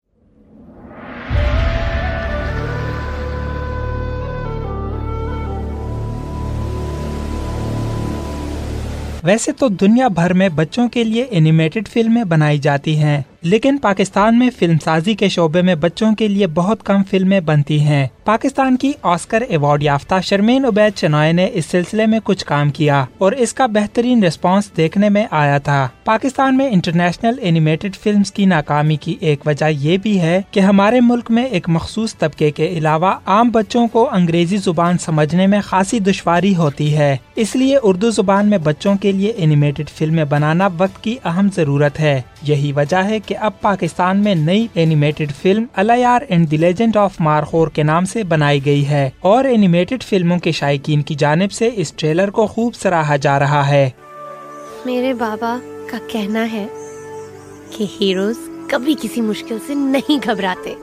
ویسے تو دنیا بھر میں بچوں کے لیے اینیمیٹڈ فلمیں بنائی جاتی ہیں، لیکن پاکستان میں فلم سازی کے شعبے میں بچوں کے لیے بہت کم فلمیں بنتی ہیں۔ پاکستان کی آسکر ایوارڈ یافتہ شرمین عبید چنوائے نے اس سلسلے میں کچھ کام کیا اور اس کا بہترین ریسپانس دیکھنے میں آیا تھا۔ پاکستان میں انٹرنیشنل اینیمیٹڈ فلمز کی ناکامی کی ایک وجہ یہ بھی ہے کہ ہمارے ملک میں ایک مخصوص طبقے کے علاوہ عام بچوں کو انگریزی زبان سمجھنے میں خاصی دشواری ہوتی ہے، اس لیے اردو زبان میں بچوں کے لیے اینیمیٹڈ فلمیں بنانا وقت کی اہم ضرورت ہے۔ یہی وجہ ہے کہ اب پاکستان میں نئی animated film Allahyar and the legend of Markhor کے نام سے بنائی گئی ہے، اور اینیمیٹڈ فلموں کے شائقین کی جانب سے اس ٹریلر کو خوب سراہا جا رہا ہے۔ میرے بابا کا کہنا ہے کہ ہیروز کبھی کسی مشکل سے نہیں گھبراتے۔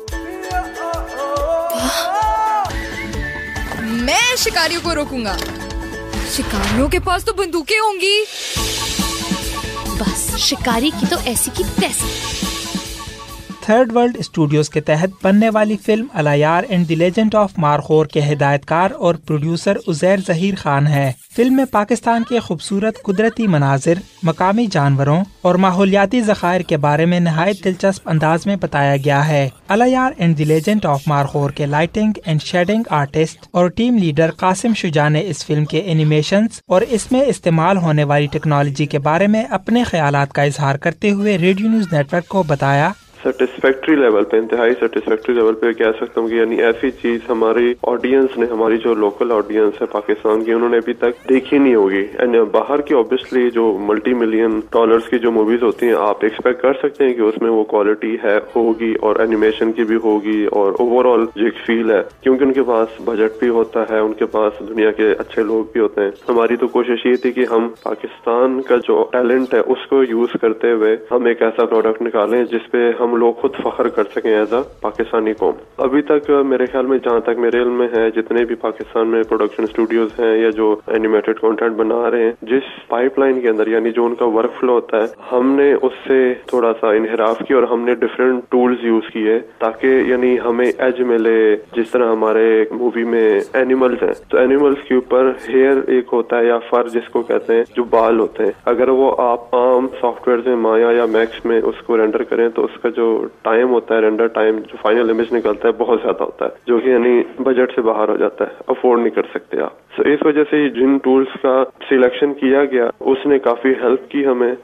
میں شکاریوں کو روکوں گا، شکاریوں کے پاس تو بندوقیں ہوں گی، بس شکاری کی تو ایسی کی تیسی۔ تھرڈ ورلڈ اسٹوڈیوز کے تحت بننے والی film Allahyar and the legend of Markhor کے ہدایت کار اور پروڈیوسر عزیر ظہیر خان ہے۔ فلم میں پاکستان کے خوبصورت قدرتی مناظر، مقامی جانوروں اور ماحولیاتی ذخائر کے بارے میں نہایت دلچسپ انداز میں بتایا گیا ہے۔ Allahyar and the legend of Markhor کے لائٹنگ اینڈ شیڈنگ آرٹسٹ اور ٹیم لیڈر قاسم شجاع نے اس فلم کے اینیمیشنز اور اس میں استعمال ہونے والی ٹیکنالوجی کے بارے میں اپنے خیالات کا اظہار کرتے ہوئے ریڈیو نیوز نیٹ ورک کو بتایا، सेटिस्फैक्ट्री लेवल पे, इंतहाई सेटिस्फैक्ट्री लेवल पे कह सकता हूँ कि यानी ऐसी चीज हमारी ऑडियंस ने, हमारी जो लोकल ऑडियंस है पाकिस्तान की, उन्होंने अभी तक देखी नहीं होगी। एंड बाहर की ऑब्वियसली जो मल्टी मिलियन डॉलर्स की जो मूवीज होती हैं, आप एक्सपेक्ट कर सकते हैं कि उसमें वो क्वालिटी है होगी और एनिमेशन की भी होगी और ओवरऑल जो एक फील है, क्योंकि उनके पास बजट भी होता है, उनके पास दुनिया के अच्छे लोग भी होते हैं। हमारी तो कोशिश ये थी कि हम पाकिस्तान का जो टैलेंट है उसको यूज करते हुए हम एक ऐसा प्रोडक्ट निकालें जिसपे हम लोग खुद फख्र कर सकें एज अ पाकिस्तानी कौम। अभी तक मेरे ख्याल में, जहाँ तक मेरे इल्म में है, जितने भी पाकिस्तान में प्रोडक्शन स्टूडियोज हैं या जो एनिमेटेड कंटेंट बना रहे हैं, जिस पाइपलाइन के अंदर यानी जो उनका वर्क फ्लो होता है, हमने उससे थोड़ा सा इनहिराफ किया और हमने डिफरेंट टूल्स यूज किए ताकि यानी हमें एज मिले। जिस तरह हमारे मूवी में एनिमल्स हैं, तो एनिमल्स के ऊपर हेयर एक होता है या फर जिसको कहते हैं, जो बाल होते हैं, अगर वो आप आम सॉफ्टवेयर में माया या मैक्स में उसको रेंडर करें तो उसका जो टाइम होता है, रेंडर टाइम, जो फाइनल इमेज निकलता है, बहुत ज्यादा होता है, जो कि यानी बजट से बाहर हो जाता है, अफोर्ड नहीं कर सकते आप। तो इस वजह से जिन टूल्स का सिलेक्शन किया गया उसने काफी हेल्प की हमें।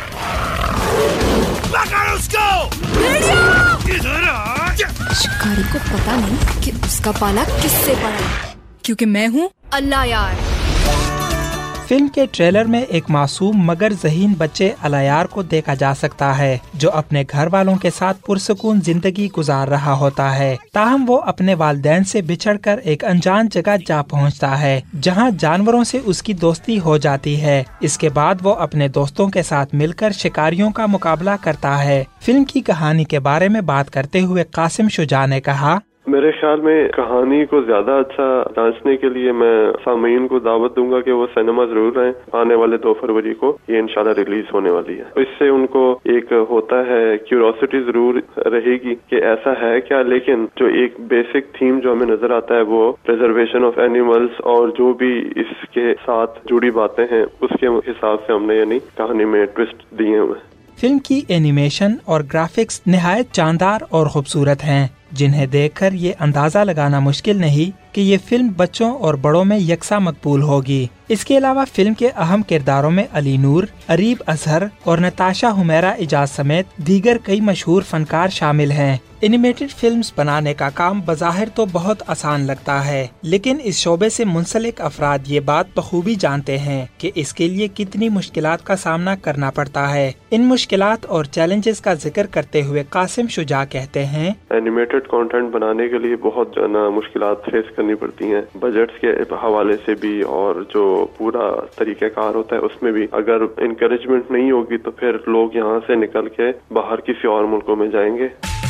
शिकारी को पता नहीं कि उसका पाला किससे पड़ा, क्योंकि मैं हूँ अल्लाह यार। फिल्म के ट्रेलर में एक मासूम मगर ज़हीन बच्चे अलायार को देखा जा सकता है, जो अपने घर वालों के साथ पुरसुकून जिंदगी गुजार रहा होता है। ताहम वो अपने वालिदैन से बिछड़कर एक अनजान जगह जा पहुंचता है, जहां जानवरों से उसकी दोस्ती हो जाती है। इसके बाद वो अपने दोस्तों के साथ मिलकर शिकारियों का मुकाबला करता है। फिल्म की कहानी के बारे में बात करते हुए कासिम शुजा ने कहा, मेरे ख्याल में कहानी को ज्यादा अच्छा जांचने के लिए मैं सामीन को दावत दूंगा कि वो सिनेमा जरूर आए। आने वाले 2 फरवरी को ये इंशाल्लाह रिलीज होने वाली है। इससे उनको एक होता है, क्यूरोसिटी जरूर रहेगी कि ऐसा है क्या, लेकिन जो एक बेसिक थीम जो हमें नजर आता है वो प्रिजर्वेशन ऑफ एनिमल्स और जो भी इसके साथ जुड़ी बातें हैं उसके हिसाब से हमने यानी कहानी में ट्विस्ट दिए हुए। फिल्म की एनिमेशन और ग्राफिक्स निहायत शानदार और खूबसूरत हैं, जिन्हें देखकर ये अंदाजा लगाना मुश्किल नहीं कि ये फिल्म बच्चों और बड़ों में यकसा मकबूल होगी। इसके अलावा फिल्म के अहम किरदारों में अली नूर, अरीब अजहर और नताशा हुमैरा इजाज समेत दीगर कई मशहूर फनकार शामिल हैं। एनिमेटेड फिल्म्स बनाने का काम बज़ाहिर तो बहुत आसान लगता है, लेकिन इस शोबे से मुंसलिक अफराद ये बात बखूबी जानते हैं कि इसके लिए कितनी मुश्किलात का सामना करना पड़ता है। इन मुश्किलात और चैलेंजेस का जिक्र करते हुए कासिम शुजा कहते हैं, एनिमेटेड कंटेंट बनाने के लिए बहुत मुश्किलात फेस करनी पड़ती हैं, बजट्स के हवाले से भी और जो पूरा तरीक़ाकार होता है उसमें भी। अगर इनकरेजमेंट नहीं होगी तो फिर लोग यहाँ से निकल के बाहर किसी और मुल्कों में जाएंगे।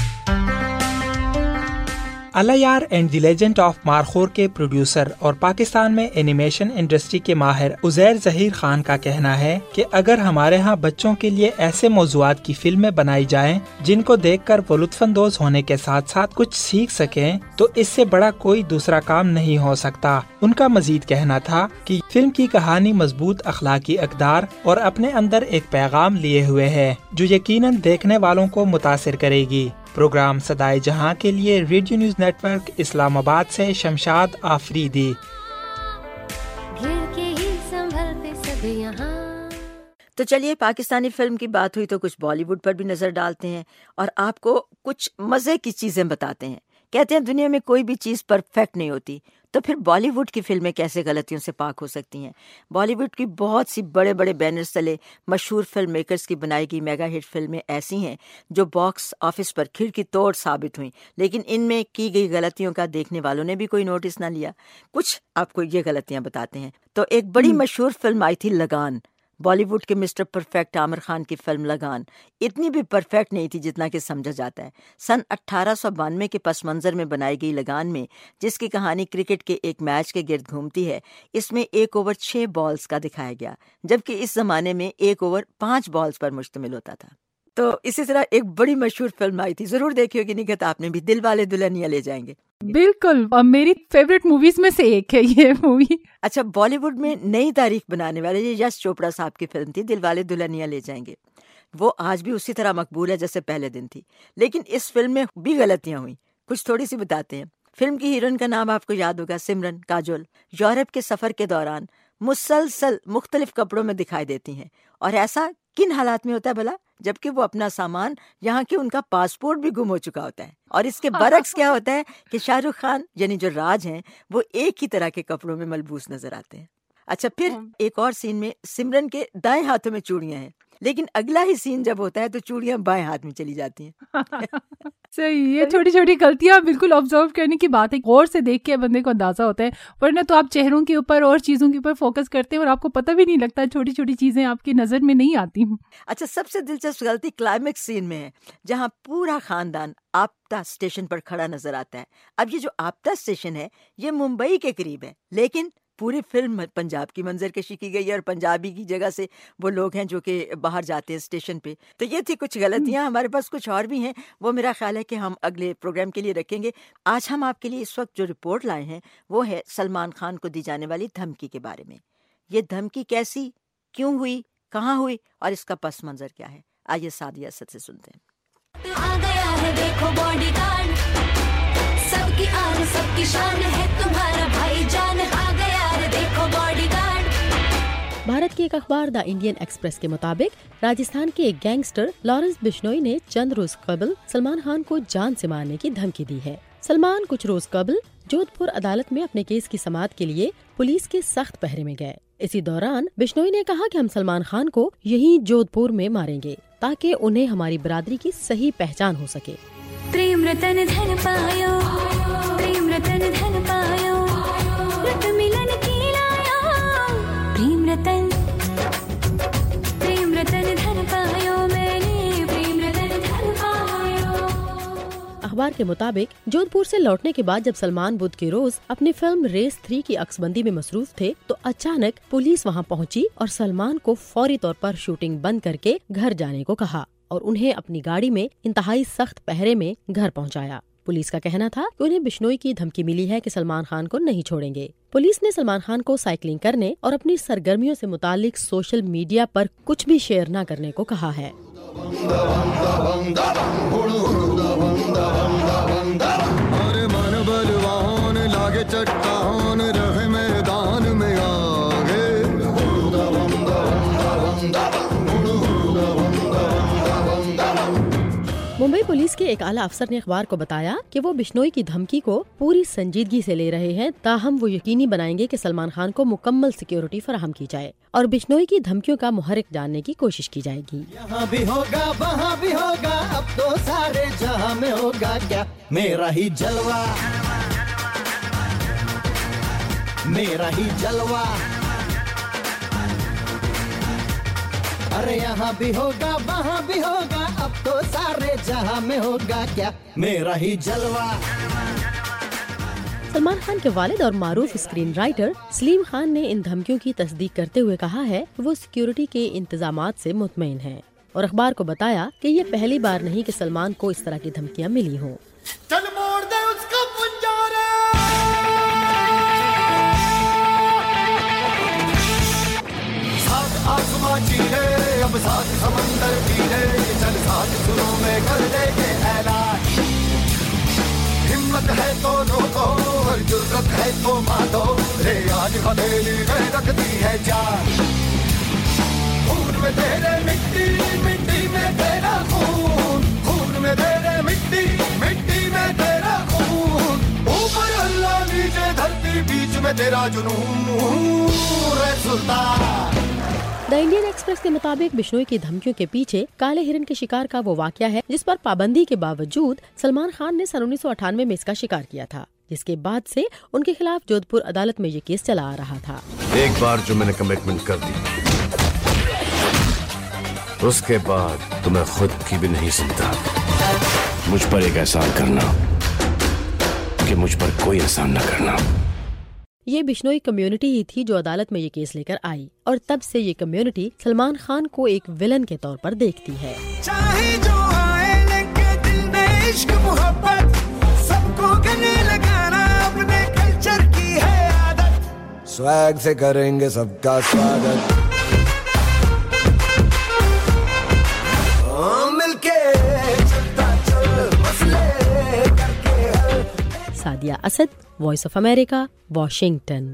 Allahyar and the legend of Markhor के प्रोड्यूसर और पाकिस्तान में एनिमेशन इंडस्ट्री के माहिर उज़ैर ज़हीर खान का कहना है कि अगर हमारे यहाँ बच्चों के लिए ऐसे मौज़ूआत की फिल्में बनाई जाएं जिनको देखकर वो लुत्फ़अंदोज़ होने के साथ साथ कुछ सीख सकें, तो इससे बड़ा कोई दूसरा काम नहीं हो सकता। उनका मजीद कहना था कि फिल्म की कहानी मजबूत अखलाकी अक़दार और अपने अंदर एक पैगाम लिए हुए है, जो यकीनन देखने वालों को मुतासिर करेगी। प्रोग्राम सदाए जहां के लिए रेडियो न्यूज नेटवर्क इस्लामाबाद से शमशाद आफरीदी। तो चलिए, पाकिस्तानी फिल्म की बात हुई तो कुछ बॉलीवुड पर भी नजर डालते हैं और आपको कुछ मजे की चीजें बताते हैं। कहते हैं दुनिया में कोई भी चीज परफेक्ट नहीं होती, तो फिर बॉलीवुड की फिल्में कैसे गलतियों से पाक हो सकती हैं। बॉलीवुड की बहुत सी बड़े बड़े बैनर्स तले मशहूर फिल्म मेकर्स की बनाई गई मेगा हिट फिल्में ऐसी हैं जो बॉक्स ऑफिस पर खिड़की तोड़ साबित हुई, लेकिन इनमें की गई गलतियों का देखने वालों ने भी कोई नोटिस ना लिया। कुछ आपको ये गलतियां बताते हैं। तो एक बड़ी मशहूर फिल्म आई थी लगान। बॉलीवुड के मिस्टर परफेक्ट आमिर खान की फिल्म लगान इतनी भी परफेक्ट नहीं थी जितना कि समझा जाता है। सन 1892 के पस मंजर में बनाई गई लगान में, जिसकी कहानी क्रिकेट के एक मैच के गिर्द घूमती है, इसमें 1 ओवर 6 बॉल्स का दिखाया गया, जबकि इस जमाने में 1 ओवर 5 बॉल्स पर मुश्तमिल होता था। तो इसी तरह एक बड़ी मशहूर फिल्म आई थी, जरूर देखी होगी निगत आपने भी, दिल वाले दुल्हनिया ले जाएंगे। बिल्कुल, मेरी फेवरेट मूवीज में से एक है ये मूवी। अच्छा, बॉलीवुड में नई तारीख बनाने वाले ये यश चोपड़ा साहब की फिल्म थी दिल वाले दुल्हनिया ले जाएंगे। वो आज भी उसी तरह मकबूल है जैसे पहले दिन थी, लेकिन इस फिल्म में भी गलतियां हुई, कुछ थोड़ी सी बताते हैं। फिल्म की हीरोइन का नाम आपको याद होगा, सिमरन काजोल। यूरोप के सफर के दौरान मुसलसल मुख्तलिफ कपड़ों में दिखाई देती हैं, और ऐसा किन हालात में होता है भला? جبکہ وہ اپنا سامان یہاں کے ان کا پاسپورٹ بھی گم ہو چکا ہوتا ہے. اور اس کے برعکس کیا ہوتا ہے کہ شاہ رخ خان یعنی جو راج ہیں وہ ایک ہی طرح کے کپڑوں میں ملبوس نظر آتے ہیں. اچھا پھر ایک اور سین میں سمرن کے دائیں ہاتھوں میں چوڑیاں ہیں، لیکن اگلا ہی سین جب ہوتا ہے تو چوڑیاں بائیں ہاتھ میں چلی جاتی ہیں. صحیح، یہ چھوٹی چھوٹی غلطیاں بالکل آبزرو کرنے کی بات ہے. غور سے دیکھ کے بندے کو اندازہ ہوتا ہے، ورنہ تو آپ چہروں کے اوپر اور چیزوں کے اوپر فوکس کرتے ہیں اور آپ کو پتہ بھی نہیں لگتا، چھوٹی چھوٹی چیزیں آپ کی نظر میں نہیں آتی. اچھا سب سے دلچسپ غلطی کلائمیکس سین میں ہے، جہاں پورا خاندان آپتا اسٹیشن پر کھڑا نظر آتا ہے. اب یہ جو آپتا اسٹیشن ہے یہ ممبئی کے قریب ہے، لیکن پوری فلم پنجاب کی منظر کشی کی گئی ہے اور پنجابی کی جگہ سے وہ لوگ ہیں جو کہ باہر جاتے ہیں اسٹیشن پہ. تو یہ تھی کچھ غلطیاں. ہمارے پاس کچھ اور بھی ہیں، وہ میرا خیال ہے کہ ہم اگلے پروگرام کے لیے رکھیں گے. آج ہم آپ کے لیے اس وقت جو رپورٹ لائے ہیں وہ ہے سلمان خان کو دی جانے والی دھمکی کے بارے میں. یہ دھمکی کیسی، کیوں ہوئی، کہاں ہوئی اور اس کا پس منظر کیا ہے؟ آئیے سعدیہ اسد سے سنتے ہیں. آ گیا ہے دیکھو باڈی گارڈ، سب کی آن سب کی شان ہے تمہارا بھائی جان. آ گیا ہے دیکھو باڈی گارڈ. بھارت کے ایک اخبار دا انڈین ایکسپریس کے مطابق راجستھان کے ایک گینگسٹر لارنس بشنوئی نے چند روز قبل سلمان خان کو جان سے مارنے کی دھمکی دی ہے. سلمان کچھ روز قبل جودھ پور عدالت میں اپنے کیس کی سماعت کے لیے پولیس کے سخت پہرے میں گئے. اسی دوران بشنوئی نے کہا کہ ہم سلمان خان کو یہیں جودھ پور میں ماریں گے تاکہ انہیں ہماری برادری کی صحیح پہچان ہو سکے. پریم رتن دھن پایو، پریم رتن دھن پایو، رت ملن کی لایا. پریم رتن دھن پایو، میں نے پریم رتن دھن پایو. اخبار کے مطابق جودھ پور سے لوٹنے کے بعد جب سلمان بدھ کے روز اپنی فلم ریس 3 کی عکس بندی میں مصروف تھے تو اچانک پولیس وہاں پہنچی اور سلمان کو فوری طور پر شوٹنگ بند کر کے گھر جانے کو کہا اور انہیں اپنی گاڑی میں انتہائی سخت پہرے میں گھر پہنچایا. پولیس کا کہنا تھا کہ انہیں بشنوئی کی دھمکی ملی ہے کہ سلمان خان کو نہیں چھوڑیں گے. پولیس نے سلمان خان کو سائیکلنگ کرنے اور اپنی سرگرمیوں سے متعلق سوشل میڈیا پر کچھ بھی شیئر نہ کرنے کو کہا ہے. ممبئی پولیس کے ایک اعلیٰ افسر نے اخبار کو بتایا کہ وہ بشنوئی کی دھمکی کو پوری سنجیدگی سے لے رہے ہیں، تاہم وہ یقینی بنائیں گے کہ سلمان خان کو مکمل سیکیورٹی فراہم کی جائے اور بشنوئی کی دھمکیوں کا محرک جاننے کی کوشش کی جائے گی. یہاں بھی ہوگا وہاں بھی ہوگا، اب تو سارے جہاں میں ہوگا کیا میرا ہی جلوہ، میرا ہی جلوہ. ارے یہاں بھی ہوگا وہاں بھی ہوگا، اب تو سارے جہاں میں ہوگا کیا میرا ہی جلوہ. سلمان خان کے والد اور معروف اسکرین رائٹر سلیم خان نے ان دھمکیوں کی تصدیق کرتے ہوئے کہا ہے کہ وہ سیکیورٹی کے انتظامات سے مطمئن ہیں اور اخبار کو بتایا کہ یہ پہلی بار نہیں کہ سلمان کو اس طرح کی دھمکیاں ملی ہوں. چل موڑ دے اس کا پنجارا، ساتھ آسمان کی ہے اب ساتھ سمندر کی ہے، چل ساتھ سنو میں کر دے کے اعلان. ہمت ہے تو روکو اور جرأت ہے تو مانو، رے آج ہتھیلی میں رکھتی ہے جان. خون میں تیرے مٹی، مٹی میں تیرا خون، خون میں تیرے مٹی، مٹی میں تیرا خون. اوپر اللہ نیچے دھرتی بیچ میں تیرا جنون، رے سلطان. دا انڈین ایکسپریس کے مطابق بشنوئی کی دھمکیوں کے پیچھے کالے ہرن کے شکار کا وہ واقعہ ہے جس پر پابندی کے باوجود سلمان خان نے سن 1998 میں اس کا شکار کیا تھا، جس کے بعد سے ان کے خلاف جودھ پور عدالت میں یہ کیس چلا آ رہا تھا. ایک بار جو میں نے کمٹمنٹ کر دی اس کے بعد تو میں خود کی بھی نہیں سنتا. مجھ پر ایک احسان کرنا کہ مجھ پر کوئی احسان نہ کرنا. یہ بشنوئی کمیونٹی ہی تھی جو عدالت میں یہ کیس لے کر آئی اور تب سے یہ کمیونٹی سلمان خان کو ایک ولن کے طور پر دیکھتی ہے. چاہے جو آئے لگے دل میں عشق محبت، سب کو گلے لگانا اپنے کلچر کی ہے عادت. سویگ سے کریں گے سب کا سواگت. مل کے چلتا چل مسئلے کر کے. Sadia Asad, voice of America, Washington.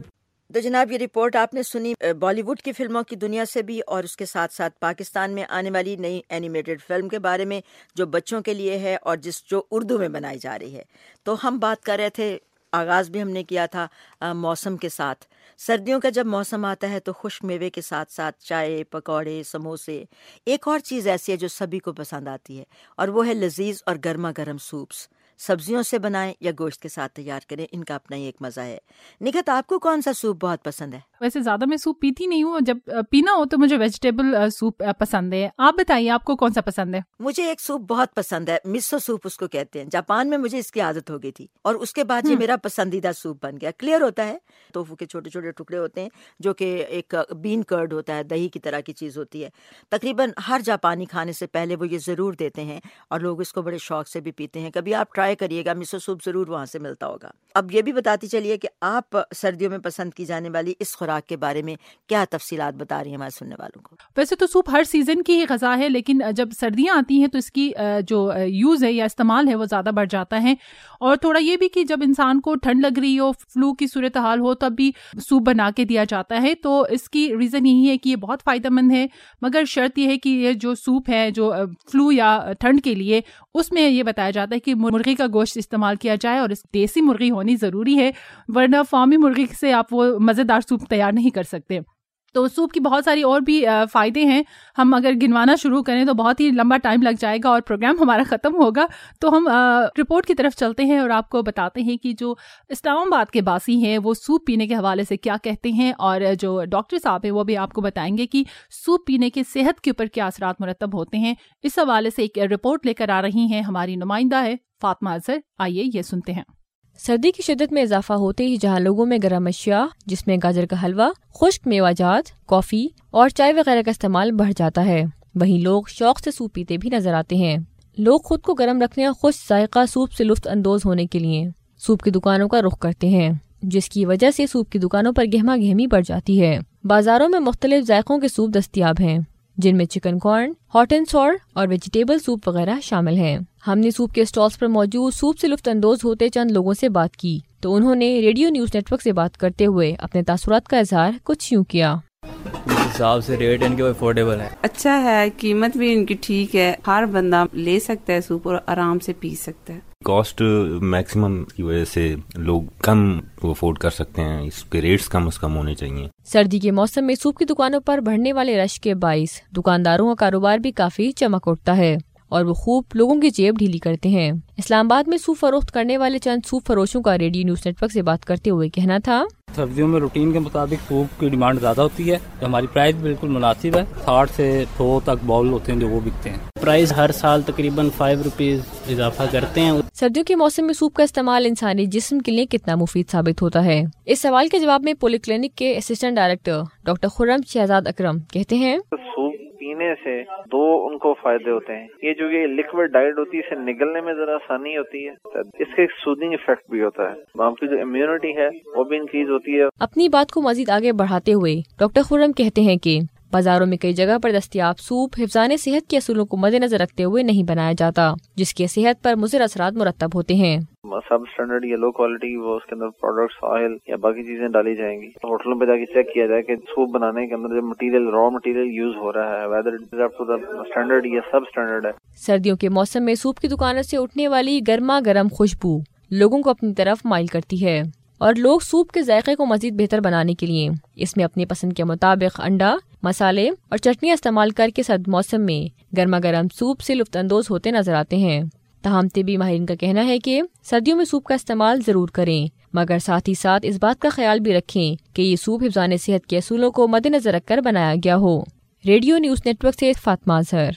تو جناب یہ رپورٹ آپ نے سنی بالی ووڈ کی فلموں کی دنیا سے بھی، اور اس کے ساتھ ساتھ پاکستان میں آنے والی نئی اینیمیٹڈ فلم کے بارے میں جو بچوں کے لیے ہے اور جو اردو میں بنائی جا رہی ہے. تو ہم بات کر رہے تھے، آغاز بھی ہم نے کیا تھا موسم کے ساتھ. سردیوں کا جب موسم آتا ہے تو خشک میوے کے ساتھ ساتھ چائے، پکوڑے، سموسے. ایک اور چیز ایسی ہے جو سبھی کو پسند آتی ہے، اور وہ ہے لذیذ اور گرما گرم سوپس. سبزیوں سے بنائیں یا گوشت کے ساتھ تیار کریں، ان کا اپنا ہی ایک مزہ ہے. نکھت، آپ کو کون سا سوپ بہت پسند ہے؟ ویسے زیادہ میں سوپ پیتی نہیں ہوں، جب پینا ہو تو مجھے ویجیٹیبل سوپ پسند ہے. آپ بتائیے آپ کو کون سا پسند ہے؟ مجھے ایک سوپ بہت پسند ہے، مسو سوپ اس کو کہتے ہیں. جاپان میں مجھے اس کی عادت ہو گئی تھی اور اس کے بعد یہ میرا پسندیدہ سوپ بن گیا. کلیئر ہوتا ہے، توفو کے چھوٹے چھوٹے ٹکڑے ہوتے ہیں جو کہ ایک بین کرڈ ہوتا ہے، دہی کی طرح کی چیز ہوتی ہے. تقریباً ہر جاپانی کھانے سے پہلے وہ یہ ضرور دیتے ہیں اور لوگ اس کو بڑے شوق سے بھی پیتے ہیں. کبھی آپ ٹرائی کریے گا، مسو سوپ ضرور وہاں سے ملتا ہوگا. اب یہ بھی بتاتی چلیے کہ آپ سردیوں میں پسند کی جانے والی اس خوراک کے بارے میں کیا تفصیلات بتا رہی ہیں ہمارے سننے والوں کو. ویسے تو سوپ ہر سیزن کی ہی غذا ہے، لیکن جب سردیاں آتی ہیں تو اس کی جو یوز ہے یا استعمال ہے وہ زیادہ بڑھ جاتا ہے. اور تھوڑا یہ بھی کہ جب انسان کو ٹھنڈ لگ رہی ہو، فلو کی صورتحال ہو، تب بھی سوپ بنا کے دیا جاتا ہے. تو اس کی ریزن یہی ہے کہ یہ بہت فائدہ مند ہے، مگر شرط یہ ہے کہ یہ جو سوپ ہے جو فلو یا ٹھنڈ کے لیے، اس میں یہ بتایا جاتا ہے کہ مرغی کا گوشت استعمال کیا جائے، اور اس دیسی مرغی ہونی ضروری ہے، ورنہ فارمی مرغی سے آپ وہ مزیدار سوپ تیار نہیں کر سکتے. تو سوپ کی بہت ساری اور بھی فائدے ہیں. ہم اگر گنوانا شروع کریں تو بہت ہی لمبا ٹائم لگ جائے گا اور پروگرام ہمارا ختم ہوگا. تو ہم رپورٹ کی طرف چلتے ہیں اور آپ کو بتاتے ہیں کہ جو اسلام آباد کے باسی ہیں وہ سوپ پینے کے حوالے سے کیا کہتے ہیں، اور جو ڈاکٹر صاحب ہیں وہ بھی آپ کو بتائیں گے کہ سوپ پینے کے صحت کے اوپر کیا اثرات مرتب ہوتے ہیں. اس حوالے سے ایک رپورٹ لے کر آ رہی ہیں ہماری نمائندہ ہے فاطمہ اظہر. آئیے یہ سنتے ہیں. سردی کی شدت میں اضافہ ہوتے ہی جہاں لوگوں میں گرم اشیاء جس میں گاجر کا حلوہ، خشک میوہ جات، کافی اور چائے وغیرہ کا استعمال بڑھ جاتا ہے، وہیں لوگ شوق سے سوپ پیتے بھی نظر آتے ہیں. لوگ خود کو گرم رکھنے اور خوش ذائقہ سوپ سے لطف اندوز ہونے کے لیے سوپ کی دکانوں کا رخ کرتے ہیں، جس کی وجہ سے سوپ کی دکانوں پر گہما گہمی بڑھ جاتی ہے. بازاروں میں مختلف ذائقوں کے سوپ دستیاب ہیں، جن میں چکن کارن، ہاٹ اینڈ سور اور ویجیٹیبل سوپ وغیرہ شامل ہیں. ہم نے سوپ کے اسٹالز پر موجود سوپ سے لطف اندوز ہوتے چند لوگوں سے بات کی تو انہوں نے ریڈیو نیوز نیٹ ورک سے بات کرتے ہوئے اپنے تاثرات کا اظہار کچھ یوں کیا. اس حساب سے ریٹ ان کے افورڈیبل ہے، اچھا ہے، قیمت بھی ان کی ٹھیک ہے، ہر بندہ لے سکتا ہے سوپ اور آرام سے پی سکتا ہے. کاسٹ میکسیمم کی وجہ سے لوگ کم افورڈ کر سکتے ہیں، اس کے ریٹس کم از کم ہونے چاہیے. سردی کے موسم میں سوپ کی دکانوں پر بڑھنے والے رش کے باعث دکانداروں کا کاروبار بھی کافی چمک اٹھتا ہے اور وہ خوب لوگوں کی جیب ڈھیلی کرتے ہیں. اسلام آباد میں سوپ فروخت کرنے والے چند سوپ فروشوں کا ریڈیو نیوز نیٹ ورک سے بات کرتے ہوئے کہنا تھا، سردیوں میں روٹین کے مطابق سوپ کی ڈیمانڈ زیادہ ہوتی ہے، تو ہماری پرائز بالکل مناسب ہے. 60 سے 100 تک باؤل ہوتے ہیں جو وہ بکتے ہیں. پرائز ہر سال تقریباً 5 روپیز اضافہ کرتے ہیں. سردیوں کے موسم میں سوپ کا استعمال انسانی جسم کے لیے کتنا مفید ثابت ہوتا ہے؟ اس سوال کے جواب میں پولی کلینک کے assistant director doctor Khurram Shahzad Akram کہتے ہیں، سوپ پینے سے دو ان کو فائدے ہوتے ہیں. یہ جو یہ لکوڈ ڈائٹ ہوتی ہے، اسے نگلنے میں ذرا آسانی ہوتی ہے. اس کا ایک سودنگ ایفیکٹ بھی ہوتا ہے، آپ کی جو امیونٹی ہے وہ بھی انکریز ہوتی ہے. اپنی بات کو مزید آگے بڑھاتے ہوئے ڈاکٹر خرم کہتے ہیں کہ بازاروں میں کئی جگہ پر دستیاب سوپ حفظان صحت کے اصولوں کو مد نظر رکھتے ہوئے نہیں بنایا جاتا، جس کے صحت پر مضر اثرات مرتب ہوتے ہیں. سب اسٹینڈرڈ یا لو کوالٹی وہ اس کے اندر پروڈکٹس، آئل یا باقی چیزیں ڈالی جائیں گی. ہوٹلوں پہ جا کے چیک کیا جائے کہ سوپ بنانے کے اندر جو مٹیریل، را مٹیریل یوز ہو رہا ہے، whether it is up to the standard یا سب اسٹینڈرڈ ہے. سردیوں کے موسم میں سوپ کی دکانوں سے اٹھنے والی گرما گرم خوشبو لوگوں کو اپنی طرف مائل کرتی ہے اور لوگ سوپ کے ذائقے کو مزید بہتر بنانے کے لیے اس میں اپنی پسند کے مطابق انڈا، مسالے اور چٹنیاں استعمال کر کے سرد موسم میں گرما گرم سوپ سے لطف اندوز ہوتے نظر آتے ہیں. تاہم طبی ماہرین کا کہنا ہے کہ سردیوں میں سوپ کا استعمال ضرور کریں، مگر ساتھ ہی ساتھ اس بات کا خیال بھی رکھیں کہ یہ سوپ حفظان صحت کے اصولوں کو مد نظر رکھ کر بنایا گیا ہو. ریڈیو نیوز نیٹ ورک سے فاطمہ اظہر.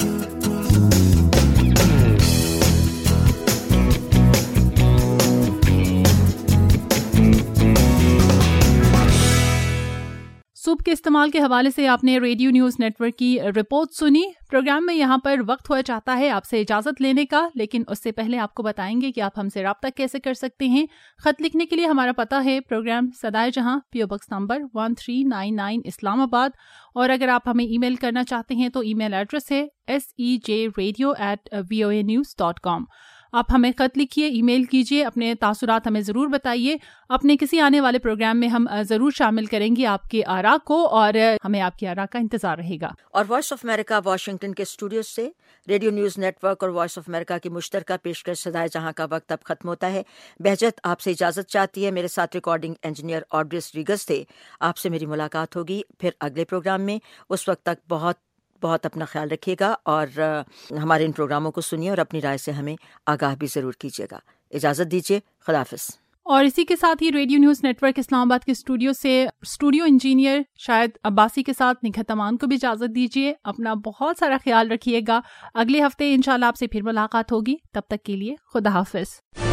سوپ کے استعمال کے حوالے سے آپ نے ریڈیو نیوز نیٹ ورک کی رپورٹ سنی. پروگرام میں یہاں پر وقت ہوا چاہتا ہے آپ سے اجازت لینے کا، لیکن اس سے پہلے آپ کو بتائیں گے کہ آپ ہم سے رابطہ کیسے کر سکتے ہیں. خط لکھنے کے لیے ہمارا پتہ ہے پروگرام صدائے جہاں، PO Box نمبر 1399 اسلام آباد. اور اگر آپ ہمیں ای میل کرنا چاہتے ہیں تو ای میل ایڈریس ہے sejradio@voanews.com. आप हमें खत लिखिए, ईमेल कीजिए, अपने तासुरात हमें ज़रूर बताइए। अपने किसी आने वाले प्रोग्राम में हम ज़रूर शामिल करेंगे आपके आरा को, और हमें आपकी आरा का इंतज़ार रहेगा। और वॉइस ऑफ अमेरिका वाशिंगटन के स्टूडियो से रेडियो न्यूज़ नेटवर्क और वॉइस ऑफ अमेरिका की मुश्तरका पेशकश सदाए जहां का वक्त अब खत्म होता है। बहजत आपसे इजाज़त चाहती है। मेरे साथ रिकॉर्डिंग इंजीनियर ऑड्रेस रीगस थे। आपसे मेरी मुलाकात होगी फिर अगले प्रोग्राम में। उस वक्त तक बहुत बहुत अपना ख्याल रखिएगा और हमारे इन प्रोग्रामों को सुनिए और अपनी राय से हमें आगाह भी ज़रूर कीजिएगा। इजाज़त दीजिए, खुदा हाफ़िज़। और इसी के साथ ही रेडियो न्यूज़ नेटवर्क इस्लामाबाद के स्टूडियो से स्टूडियो इंजीनियर शायद अब्बासी के साथ निखत अमान को भी इजाज़त दीजिए। अपना बहुत सारा ख्याल रखिएगा। अगले हफ्ते इंशाल्लाह आपसे फिर मुलाकात होगी। तब तक के लिए खुदा हाफ़िज़।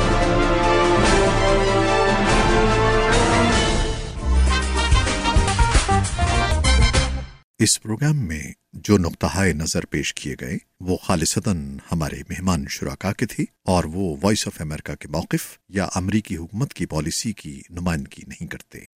इस प्रोग्राम में जो नुक्ता-ए नज़र पेश किए गए वो खालिसतन हमारे मेहमान शुराका के थे और वो वॉइस ऑफ अमेरिका के मौक़िफ़ या अमरीकी हुकूमत की पॉलिसी की नुमाइंदगी नहीं करते।